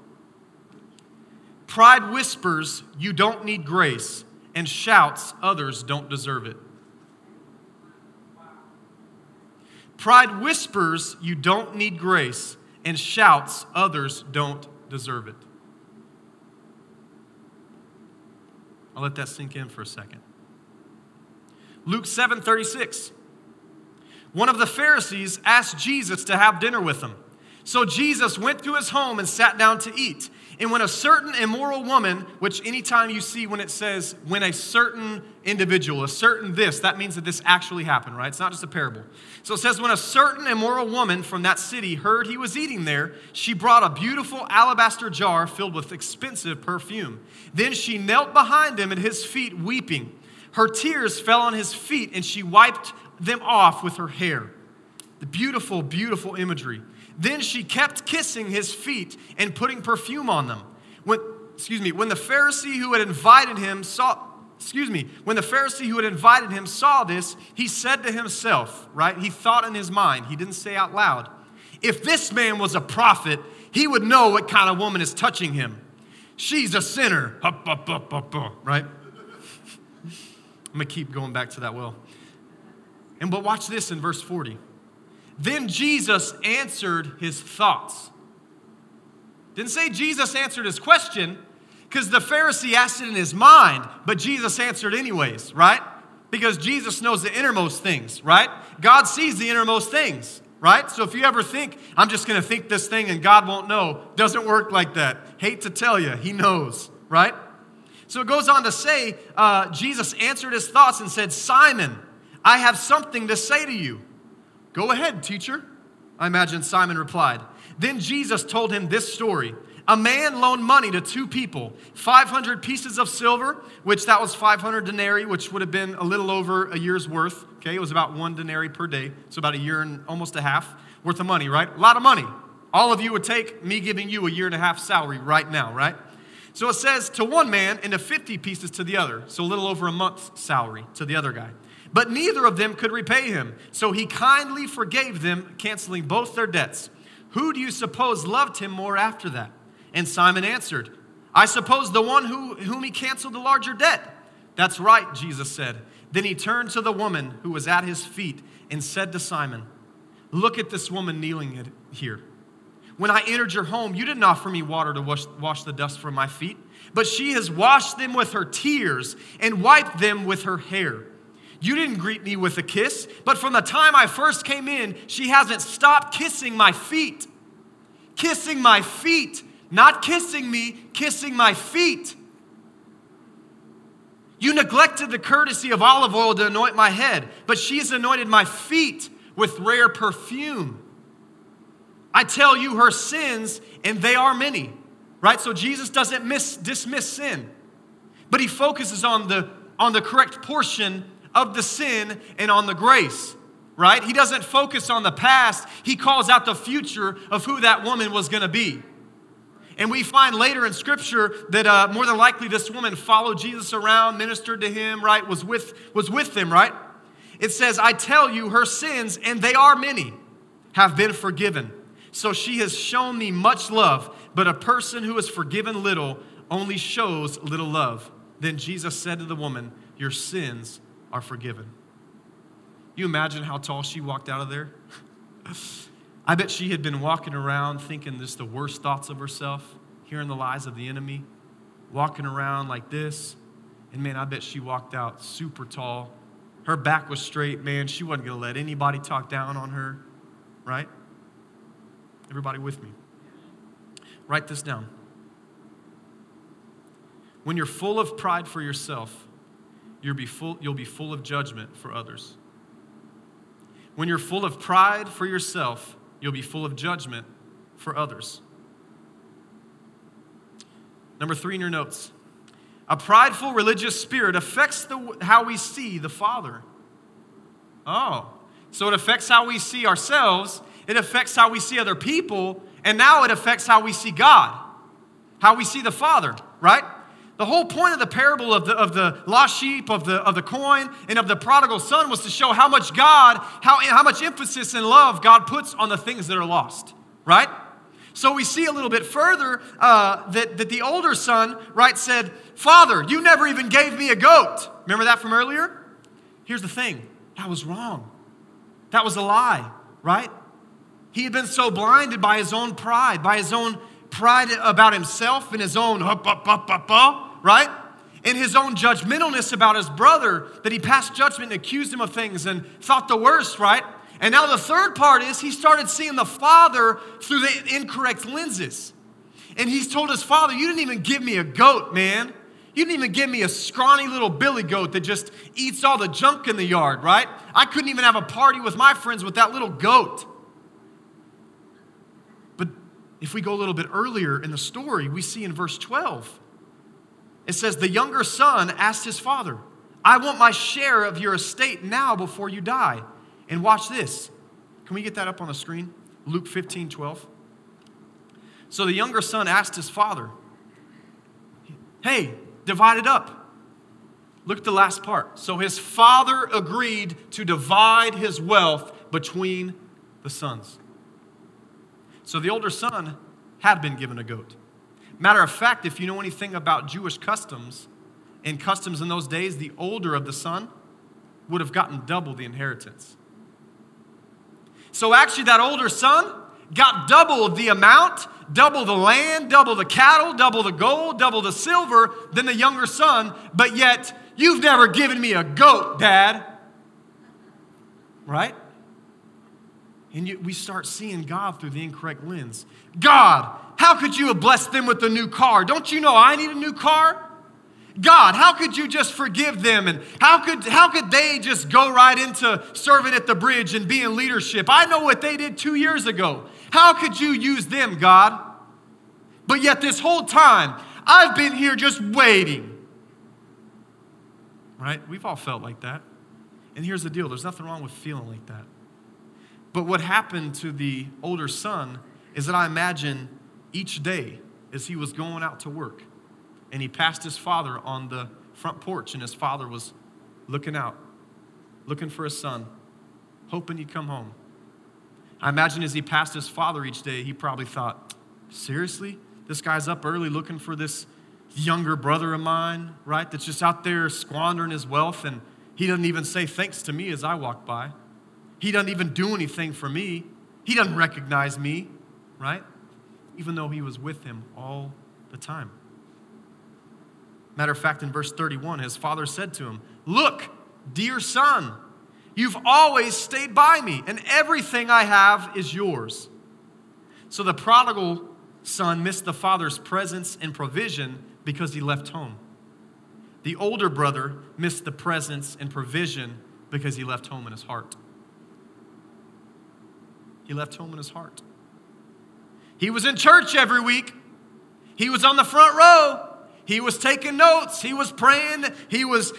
Pride whispers, you don't need grace, and shouts, others don't deserve it. Pride whispers you don't need grace and shouts others don't deserve it. I'll let that sink in for a second. Luke 7:36. One of the Pharisees asked Jesus to have dinner with him. So Jesus went to his home and sat down to eat. And when a certain immoral woman, which anytime you see when it says, when a certain individual, a certain this, that means that this actually happened, right? It's not just a parable. So it says, when a certain immoral woman from that city heard he was eating there, she brought a beautiful alabaster jar filled with expensive perfume. Then she knelt behind him at his feet weeping. Her tears fell on his feet and she wiped them off with her hair. The beautiful, beautiful imagery. Then she kept kissing his feet and putting perfume on them. When the Pharisee who had invited him saw this, he said to himself, right? He thought in his mind, he didn't say out loud, if this man was a prophet, he would know what kind of woman is touching him. She's a sinner, right? I'm going to keep going back to that well. But watch this in verse 40. Then Jesus answered his thoughts. Didn't say Jesus answered his question, because the Pharisee asked it in his mind, but Jesus answered anyways, right? Because Jesus knows the innermost things, right? God sees the innermost things, right? So if you ever think, I'm just going to think this thing and God won't know, doesn't work like that. Hate to tell you, he knows, right? So it goes on to say, Jesus answered his thoughts and said, Simon, I have something to say to you. Go ahead, teacher, I imagine Simon replied. Then Jesus told him this story. A man loaned money to two people, 500 pieces of silver, which that was 500 denarii, which would have been a little over a year's worth. Okay, it was about 1 denarii per day, so about a year and almost a half worth of money, right? A lot of money. All of you would take me giving you a year and a half salary right now, right? So it says to one man and to 50 pieces to the other, so a little over a month's salary to the other guy. But neither of them could repay him, so he kindly forgave them, canceling both their debts. Who do you suppose loved him more after that? And Simon answered, I suppose the one whom he canceled the larger debt. That's right, Jesus said. Then he turned to the woman who was at his feet and said to Simon, look at this woman kneeling here. When I entered your home, you didn't offer me water to wash the dust from my feet, but she has washed them with her tears and wiped them with her hair. You didn't greet me with a kiss, but from the time I first came in, she hasn't stopped kissing my feet. Kissing my feet. Not kissing me, kissing my feet. You neglected the courtesy of olive oil to anoint my head, but she's anointed my feet with rare perfume. I tell you her sins, and they are many. Right? So Jesus doesn't dismiss sin, but he focuses on the correct portion of the sin and on the grace, right? He doesn't focus on the past. He calls out the future of who that woman was going to be. And we find later in Scripture that more than likely this woman followed Jesus around, ministered to him, right? Was with him, right? It says, I tell you, her sins, and they are many, have been forgiven. So she has shown me much love, but a person who is forgiven little only shows little love. Then Jesus said to the woman, your sins are forgiven. You imagine how tall she walked out of there? I bet she had been walking around thinking just the worst thoughts of herself, hearing the lies of the enemy, walking around like this. And man, I bet she walked out super tall. Her back was straight, man. She wasn't going to let anybody talk down on her, right? Everybody with me? Write this down. When you're full of pride for yourself, you'll be full of judgment for others. When you're full of pride for yourself, you'll be full of judgment for others. Number 3 in your notes. A prideful religious spirit affects how we see the Father. Oh, so it affects how we see ourselves, it affects how we see other people, and now it affects how we see God, how we see the Father, right? The whole point of the parable of the lost sheep, of the coin, and of the prodigal son was to show how much how much emphasis and love God puts on the things that are lost, right? So we see a little bit further that the older son, right, said, Father, you never even gave me a goat. Remember that from earlier? Here's the thing. That was wrong. That was a lie. right? He had been so blinded by his own pride about himself and his own right? And his own judgmentalness about his brother, that he passed judgment and accused him of things and thought the worst, right? And now the third part is he started seeing the father through the incorrect lenses. And he's told his father, you didn't even give me a goat, man. You didn't even give me a scrawny little billy goat that just eats all the junk in the yard, right? I couldn't even have a party with my friends with that little goat. But if we go a little bit earlier in the story, we see in verse 12, it says, the younger son asked his father, I want my share of your estate now before you die. And watch this. Can we get that up on the screen? Luke 15:12. So the younger son asked his father, hey, divide it up. Look at the last part. So his father agreed to divide his wealth between the sons. So the older son had been given a goat. Matter of fact, if you know anything about Jewish customs, in those days, the older of the son would have gotten double the inheritance. So actually that older son got double the amount, double the land, double the cattle, double the gold, double the silver than the younger son, but yet you've never given me a goat, Dad. Right? And we start seeing God through the incorrect lens. God, how could you have blessed them with a new car? Don't you know I need a new car? God, how could you just forgive them? And how could they just go right into serving at the bridge and be in leadership? I know what they did 2 years ago. How could you use them, God? But yet this whole time, I've been here just waiting. Right? We've all felt like that. And here's the deal. There's nothing wrong with feeling like that. But what happened to the older son is that I imagine each day as he was going out to work, and he passed his father on the front porch, and his father was looking out, looking for his son, hoping he'd come home. I imagine as he passed his father each day, he probably thought, seriously? This guy's up early looking for this younger brother of mine, right? That's just out there squandering his wealth, and he doesn't even say thanks to me as I walk by. He doesn't even do anything for me. He doesn't recognize me, right? Even though he was with him all the time. Matter of fact, in verse 31, his father said to him, look, dear son, you've always stayed by me, and everything I have is yours. So the prodigal son missed the father's presence and provision because he left home. The older brother missed the presence and provision because he left home in his heart. He left home in his heart. He was in church every week. He was on the front row. He was taking notes. He was praying. He was,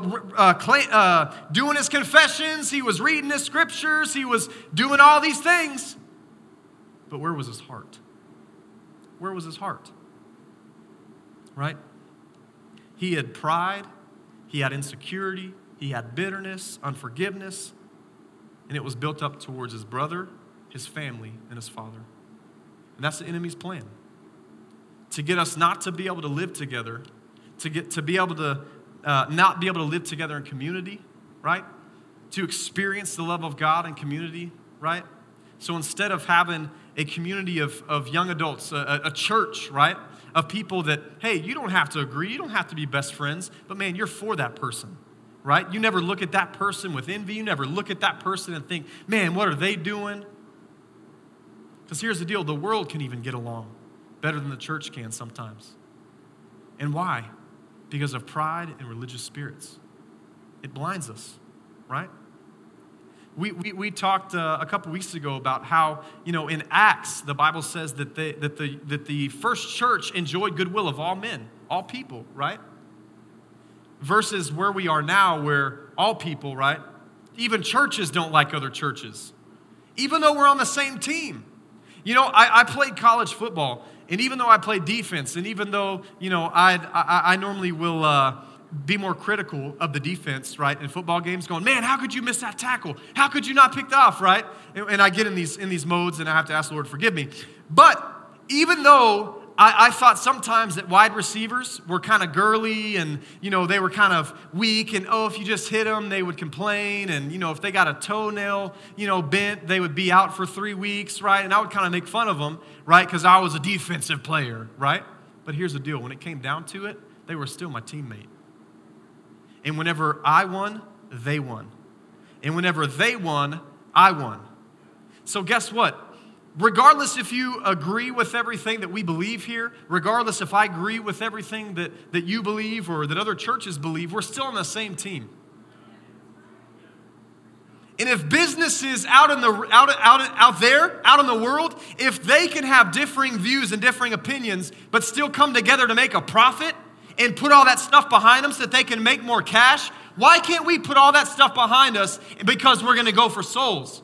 doing his confessions. He was reading his scriptures. He was doing all these things. But where was his heart? Where was his heart? Right? He had pride. He had insecurity. He had bitterness, unforgiveness. And it was built up towards his brother, his family, and his father. And that's the enemy's plan. To get us not to be able to live together, to be able to not be able to live together in community, right? To experience the love of God in community, right? So instead of having a community of young adults, a church, right? Of people that, hey, you don't have to agree, you don't have to be best friends, but man, you're for that person, right? You never look at that person with envy. You never look at that person and think, man, what are they doing? Because here's the deal, the world can even get along better than the church can sometimes. And why? Because of pride and religious spirits. It blinds us, right? We talked a couple weeks ago about how, in Acts, the Bible says that the first church enjoyed goodwill of all men, all people, right? Versus where we are now, where all people, right? Even churches don't like other churches, even though we're on the same team. I played college football, and even though I played defense, and even though, I normally will be more critical of the defense, right, in football games, going, man, how could you miss that tackle? How could you not pick that off, right? And I get in these modes, and I have to ask the Lord to forgive me. But even though I thought sometimes that wide receivers were kind of girly and, they were kind of weak and, if you just hit them, they would complain. And, if they got a toenail, bent, they would be out for 3 weeks, right? And I would kind of make fun of them, right? Because I was a defensive player, right? But here's the deal. When it came down to it, they were still my teammate. And whenever I won, they won. And whenever they won, I won. So guess what? Regardless if you agree with everything that we believe here, regardless if I agree with everything that you believe or that other churches believe, we're still on the same team. And if businesses out in the world, if they can have differing views and differing opinions, but still come together to make a profit and put all that stuff behind them so that they can make more cash, why can't we put all that stuff behind us because we're going to go for souls?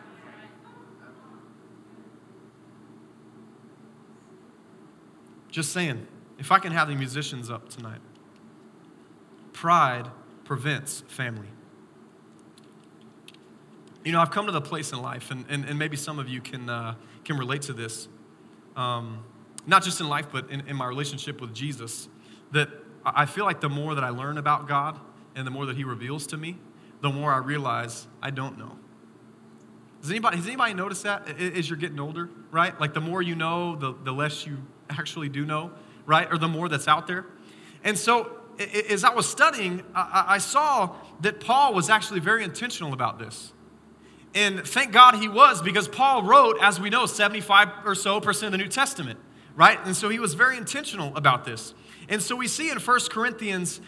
Just saying, if I can have the musicians up tonight. Pride prevents family. I've come to the place in life, and maybe some of you can relate to this, not just in life, but in my relationship with Jesus, that I feel like the more that I learn about God and the more that He reveals to me, the more I realize I don't know. Has anybody noticed that as you're getting older, right? Like the more you know, the less you actually do know, right? Or the more that's out there. And so as I was studying, I saw that Paul was actually very intentional about this. And thank God he was, because Paul wrote, as we know, 75% or so of the New Testament, right? And so he was very intentional about this. And so we see in 1 Corinthians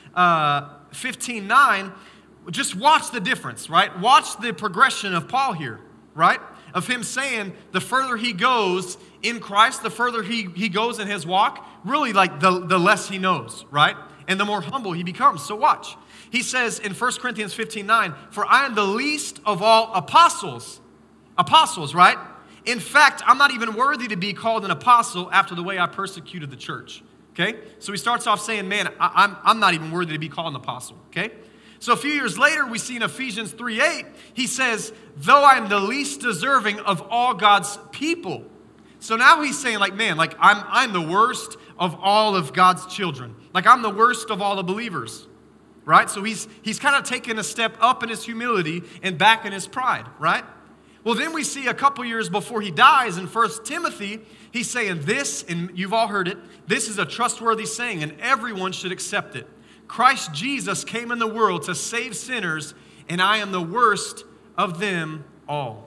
15:9, just watch the difference, right? Watch the progression of Paul here, right? Of him saying the further he goes in Christ, the further he goes in his walk, really like the less he knows, right? And the more humble he becomes. So watch. He says in 1 Corinthians 15:9, for I am the least of all apostles. Apostles, right? In fact, I'm not even worthy to be called an apostle after the way I persecuted the church. Okay? So he starts off saying, man, I'm not even worthy to be called an apostle. Okay? So a few years later, we see in Ephesians 3:8, he says, though I am the least deserving of all God's people. So now he's saying, like, man, like I'm the worst of all of God's children. Like I'm the worst of all the believers. Right? So he's kind of taken a step up in his humility and back in his pride, right? Well, then we see a couple years before he dies in 1 Timothy, he's saying this, and you've all heard it, this is a trustworthy saying, and everyone should accept it. Christ Jesus came in the world to save sinners, and I am the worst of them all.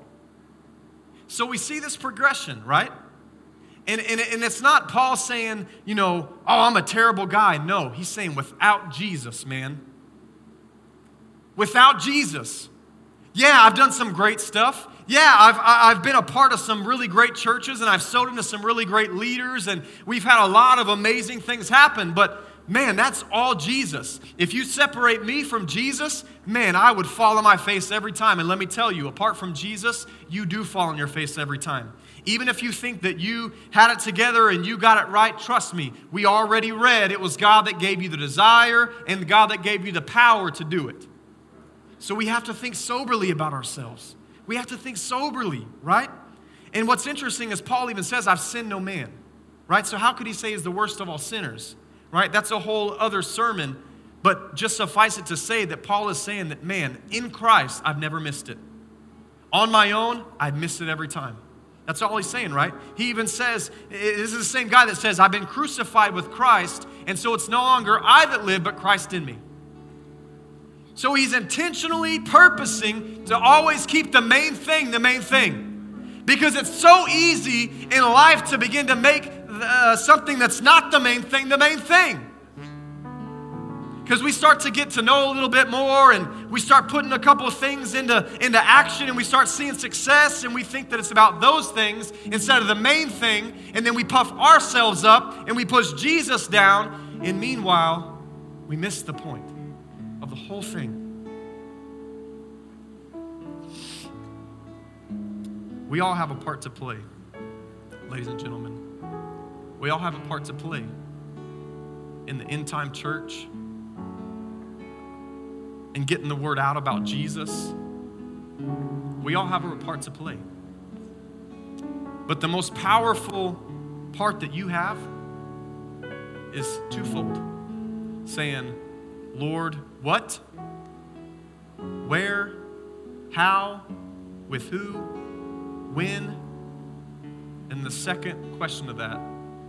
So we see this progression, right? And it's not Paul saying, I'm a terrible guy. No, he's saying without Jesus, man. Without Jesus. Yeah, I've done some great stuff. Yeah, I've been a part of some really great churches, and I've sowed into some really great leaders, and we've had a lot of amazing things happen. But man, that's all Jesus. If you separate me from Jesus, man, I would fall on my face every time. And let me tell you, apart from Jesus, you do fall on your face every time. Even if you think that you had it together and you got it right, trust me, we already read it was God that gave you the desire and God that gave you the power to do it. So we have to think soberly about ourselves. We have to think soberly, right? And what's interesting is Paul even says, I've sinned no man, right? So how could he say he's the worst of all sinners, right? That's a whole other sermon, but just suffice it to say that Paul is saying that, man, in Christ, I've never missed it. On my own, I've missed it every time. That's all he's saying, right? He even says, this is the same guy that says, I've been crucified with Christ, and so it's no longer I that live, but Christ in me. So he's intentionally purposing to always keep the main thing the main thing. Because it's so easy in life to begin to make something that's not the main thing. Because we start to get to know a little bit more, and we start putting a couple of things into action, and we start seeing success, and we think that it's about those things instead of the main thing, and then we puff ourselves up, and we push Jesus down, and meanwhile, we miss the point of the whole thing. We all have a part to play, ladies and gentlemen. We all have a part to play in the end-time church, and getting the word out about Jesus. We all have a part to play. But the most powerful part that you have is twofold. Saying, Lord, what? Where? How? With who? When? And the second question to that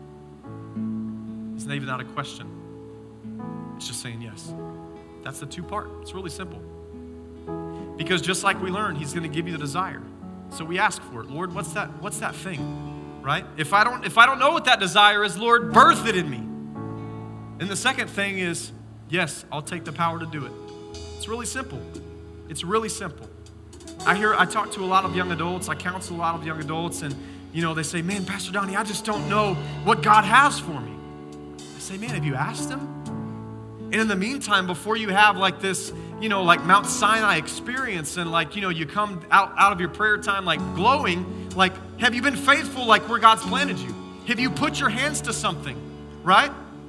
is maybe not a question. It's just saying yes. That's the two part. It's really simple. Because just like we learned, he's going to give you the desire. So we ask for it. Lord, what's that thing? Right? If I don't know what that desire is, Lord, birth it in me. And the second thing is, yes, I'll take the power to do it. It's really simple. It's really simple. I talk to a lot of young adults. I counsel a lot of young adults, and they say, man, Pastor Donnie, I just don't know what God has for me. I say, man, have you asked him? And in the meantime, before you have like this, like Mount Sinai experience, and like, you come out of your prayer time like glowing, like, have you been faithful like where God's planted you? Have you put your hands to something, right?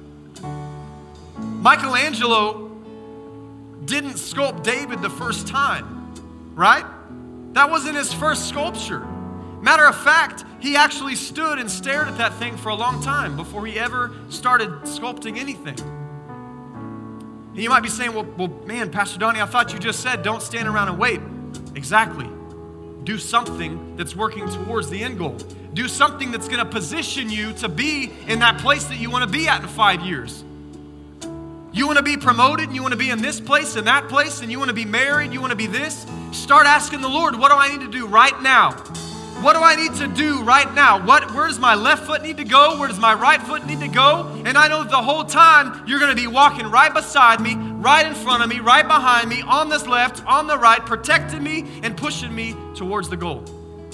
Michelangelo didn't sculpt David the first time, right? That wasn't his first sculpture. Matter of fact, he actually stood and stared at that thing for a long time before he ever started sculpting anything. And you might be saying, well, man, Pastor Donnie, I thought you just said don't stand around and wait. Exactly. Do something that's working towards the end goal. Do something that's going to position you to be in that place that you want to be at in 5 years. You want to be promoted, and you want to be in this place and that place, and you want to be married, you want to be this. Start asking the Lord, what do I need to do right now? What do I need to do right now? Where does my left foot need to go? Where does my right foot need to go? And I know the whole time you're going to be walking right beside me, right in front of me, right behind me, on this left, on the right, protecting me and pushing me towards the goal.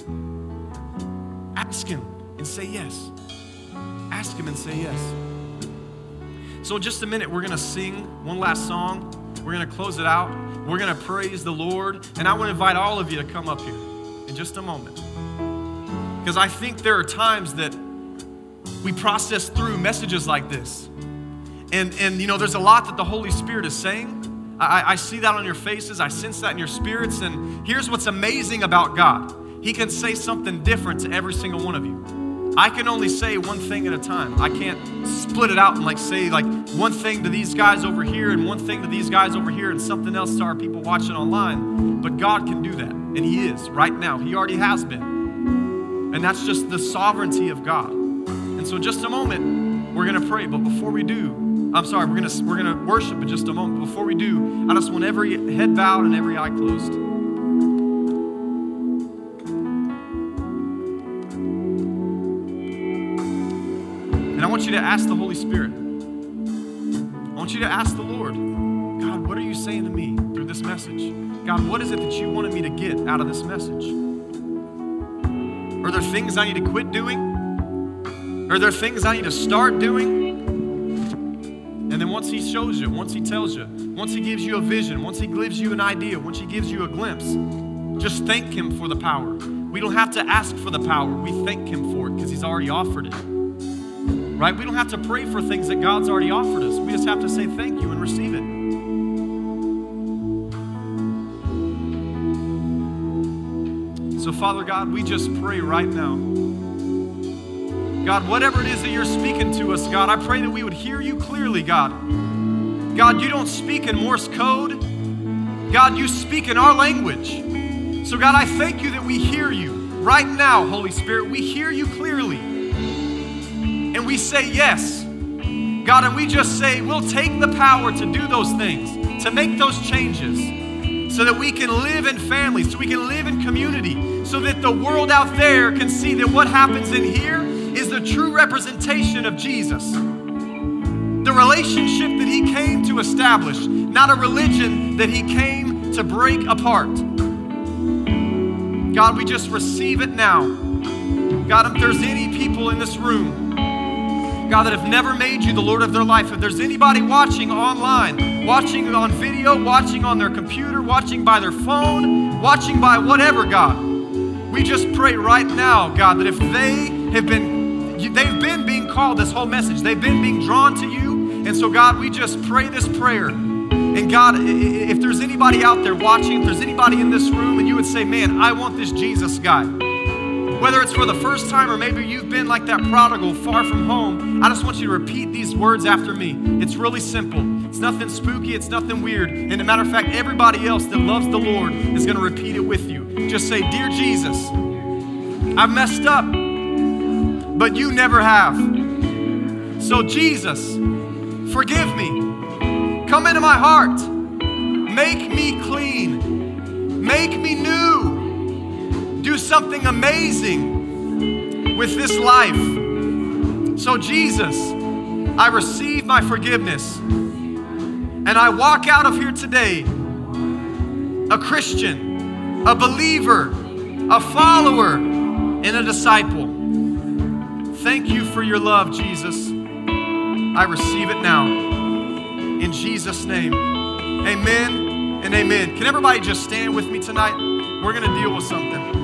Ask him and say yes. Ask him and say yes. So in just a minute, we're going to sing one last song. We're going to close it out. We're going to praise the Lord. And I want to invite all of you to come up here in just a moment. Because I think there are times that we process through messages like this. And there's a lot that the Holy Spirit is saying. I see that on your faces. I sense that in your spirits. And here's what's amazing about God. He can say something different to every single one of you. I can only say one thing at a time. I can't split it out and say one thing to these guys over here and one thing to these guys over here and something else to our people watching online. But God can do that. And he is right now. He already has been. And that's just the sovereignty of God. And so in just a moment, we're going to pray. But before we do, we're going to worship in just a moment. But before we do, I just want every head bowed and every eye closed. And I want you to ask the Holy Spirit. I want you to ask the Lord, God, what are you saying to me through this message? God, what is it that you wanted me to get out of this message? Are there things I need to quit doing? Are there things I need to start doing? And then once he shows you, once he tells you, once he gives you a vision, once he gives you an idea, once he gives you a glimpse, just thank him for the power. We don't have to ask for the power. We thank him for it because he's already offered it. Right? We don't have to pray for things that God's already offered us. We just have to say thank you and receive it. So, Father God, we just pray right now. God, whatever it is that you're speaking to us, God, I pray that we would hear you clearly, God. God, you don't speak in Morse code. God, you speak in our language. So, God, I thank you that we hear you right now, Holy Spirit. We hear you clearly. And we say yes. God, and we just say we'll take the power to do those things, to make those changes, so that we can live in family, so we can live in community, so that the world out there can see that what happens in here is the true representation of Jesus. The relationship that he came to establish, not a religion that he came to break apart. God, we just receive it now. God, if there's any people in this room, God, that have never made you the Lord of their life, if there's anybody watching online, watching on video, watching on their computer, watching by their phone, watching by whatever, God, we just pray right now, God, that if they've been being called this whole message, they've been being drawn to you, and so God, we just pray this prayer. And God, if there's anybody out there watching, if there's anybody in this room, and you would say, man, I want this Jesus guy. Whether it's for the first time or maybe you've been like that prodigal far from home, I just want you to repeat these words after me. It's really simple. It's nothing spooky. It's nothing weird. And as a matter of fact, everybody else that loves the Lord is going to repeat it with you. Just say, "Dear Jesus, I've messed up, but you never have. So Jesus, forgive me. Come into my heart. Make me clean. Make me new. Do something amazing with this life. So Jesus, I receive my forgiveness. And I walk out of here today a Christian, a believer, a follower, and a disciple. Thank you for your love, Jesus. I receive it now. In Jesus' name, amen and amen." Can everybody just stand with me tonight? We're going to deal with something.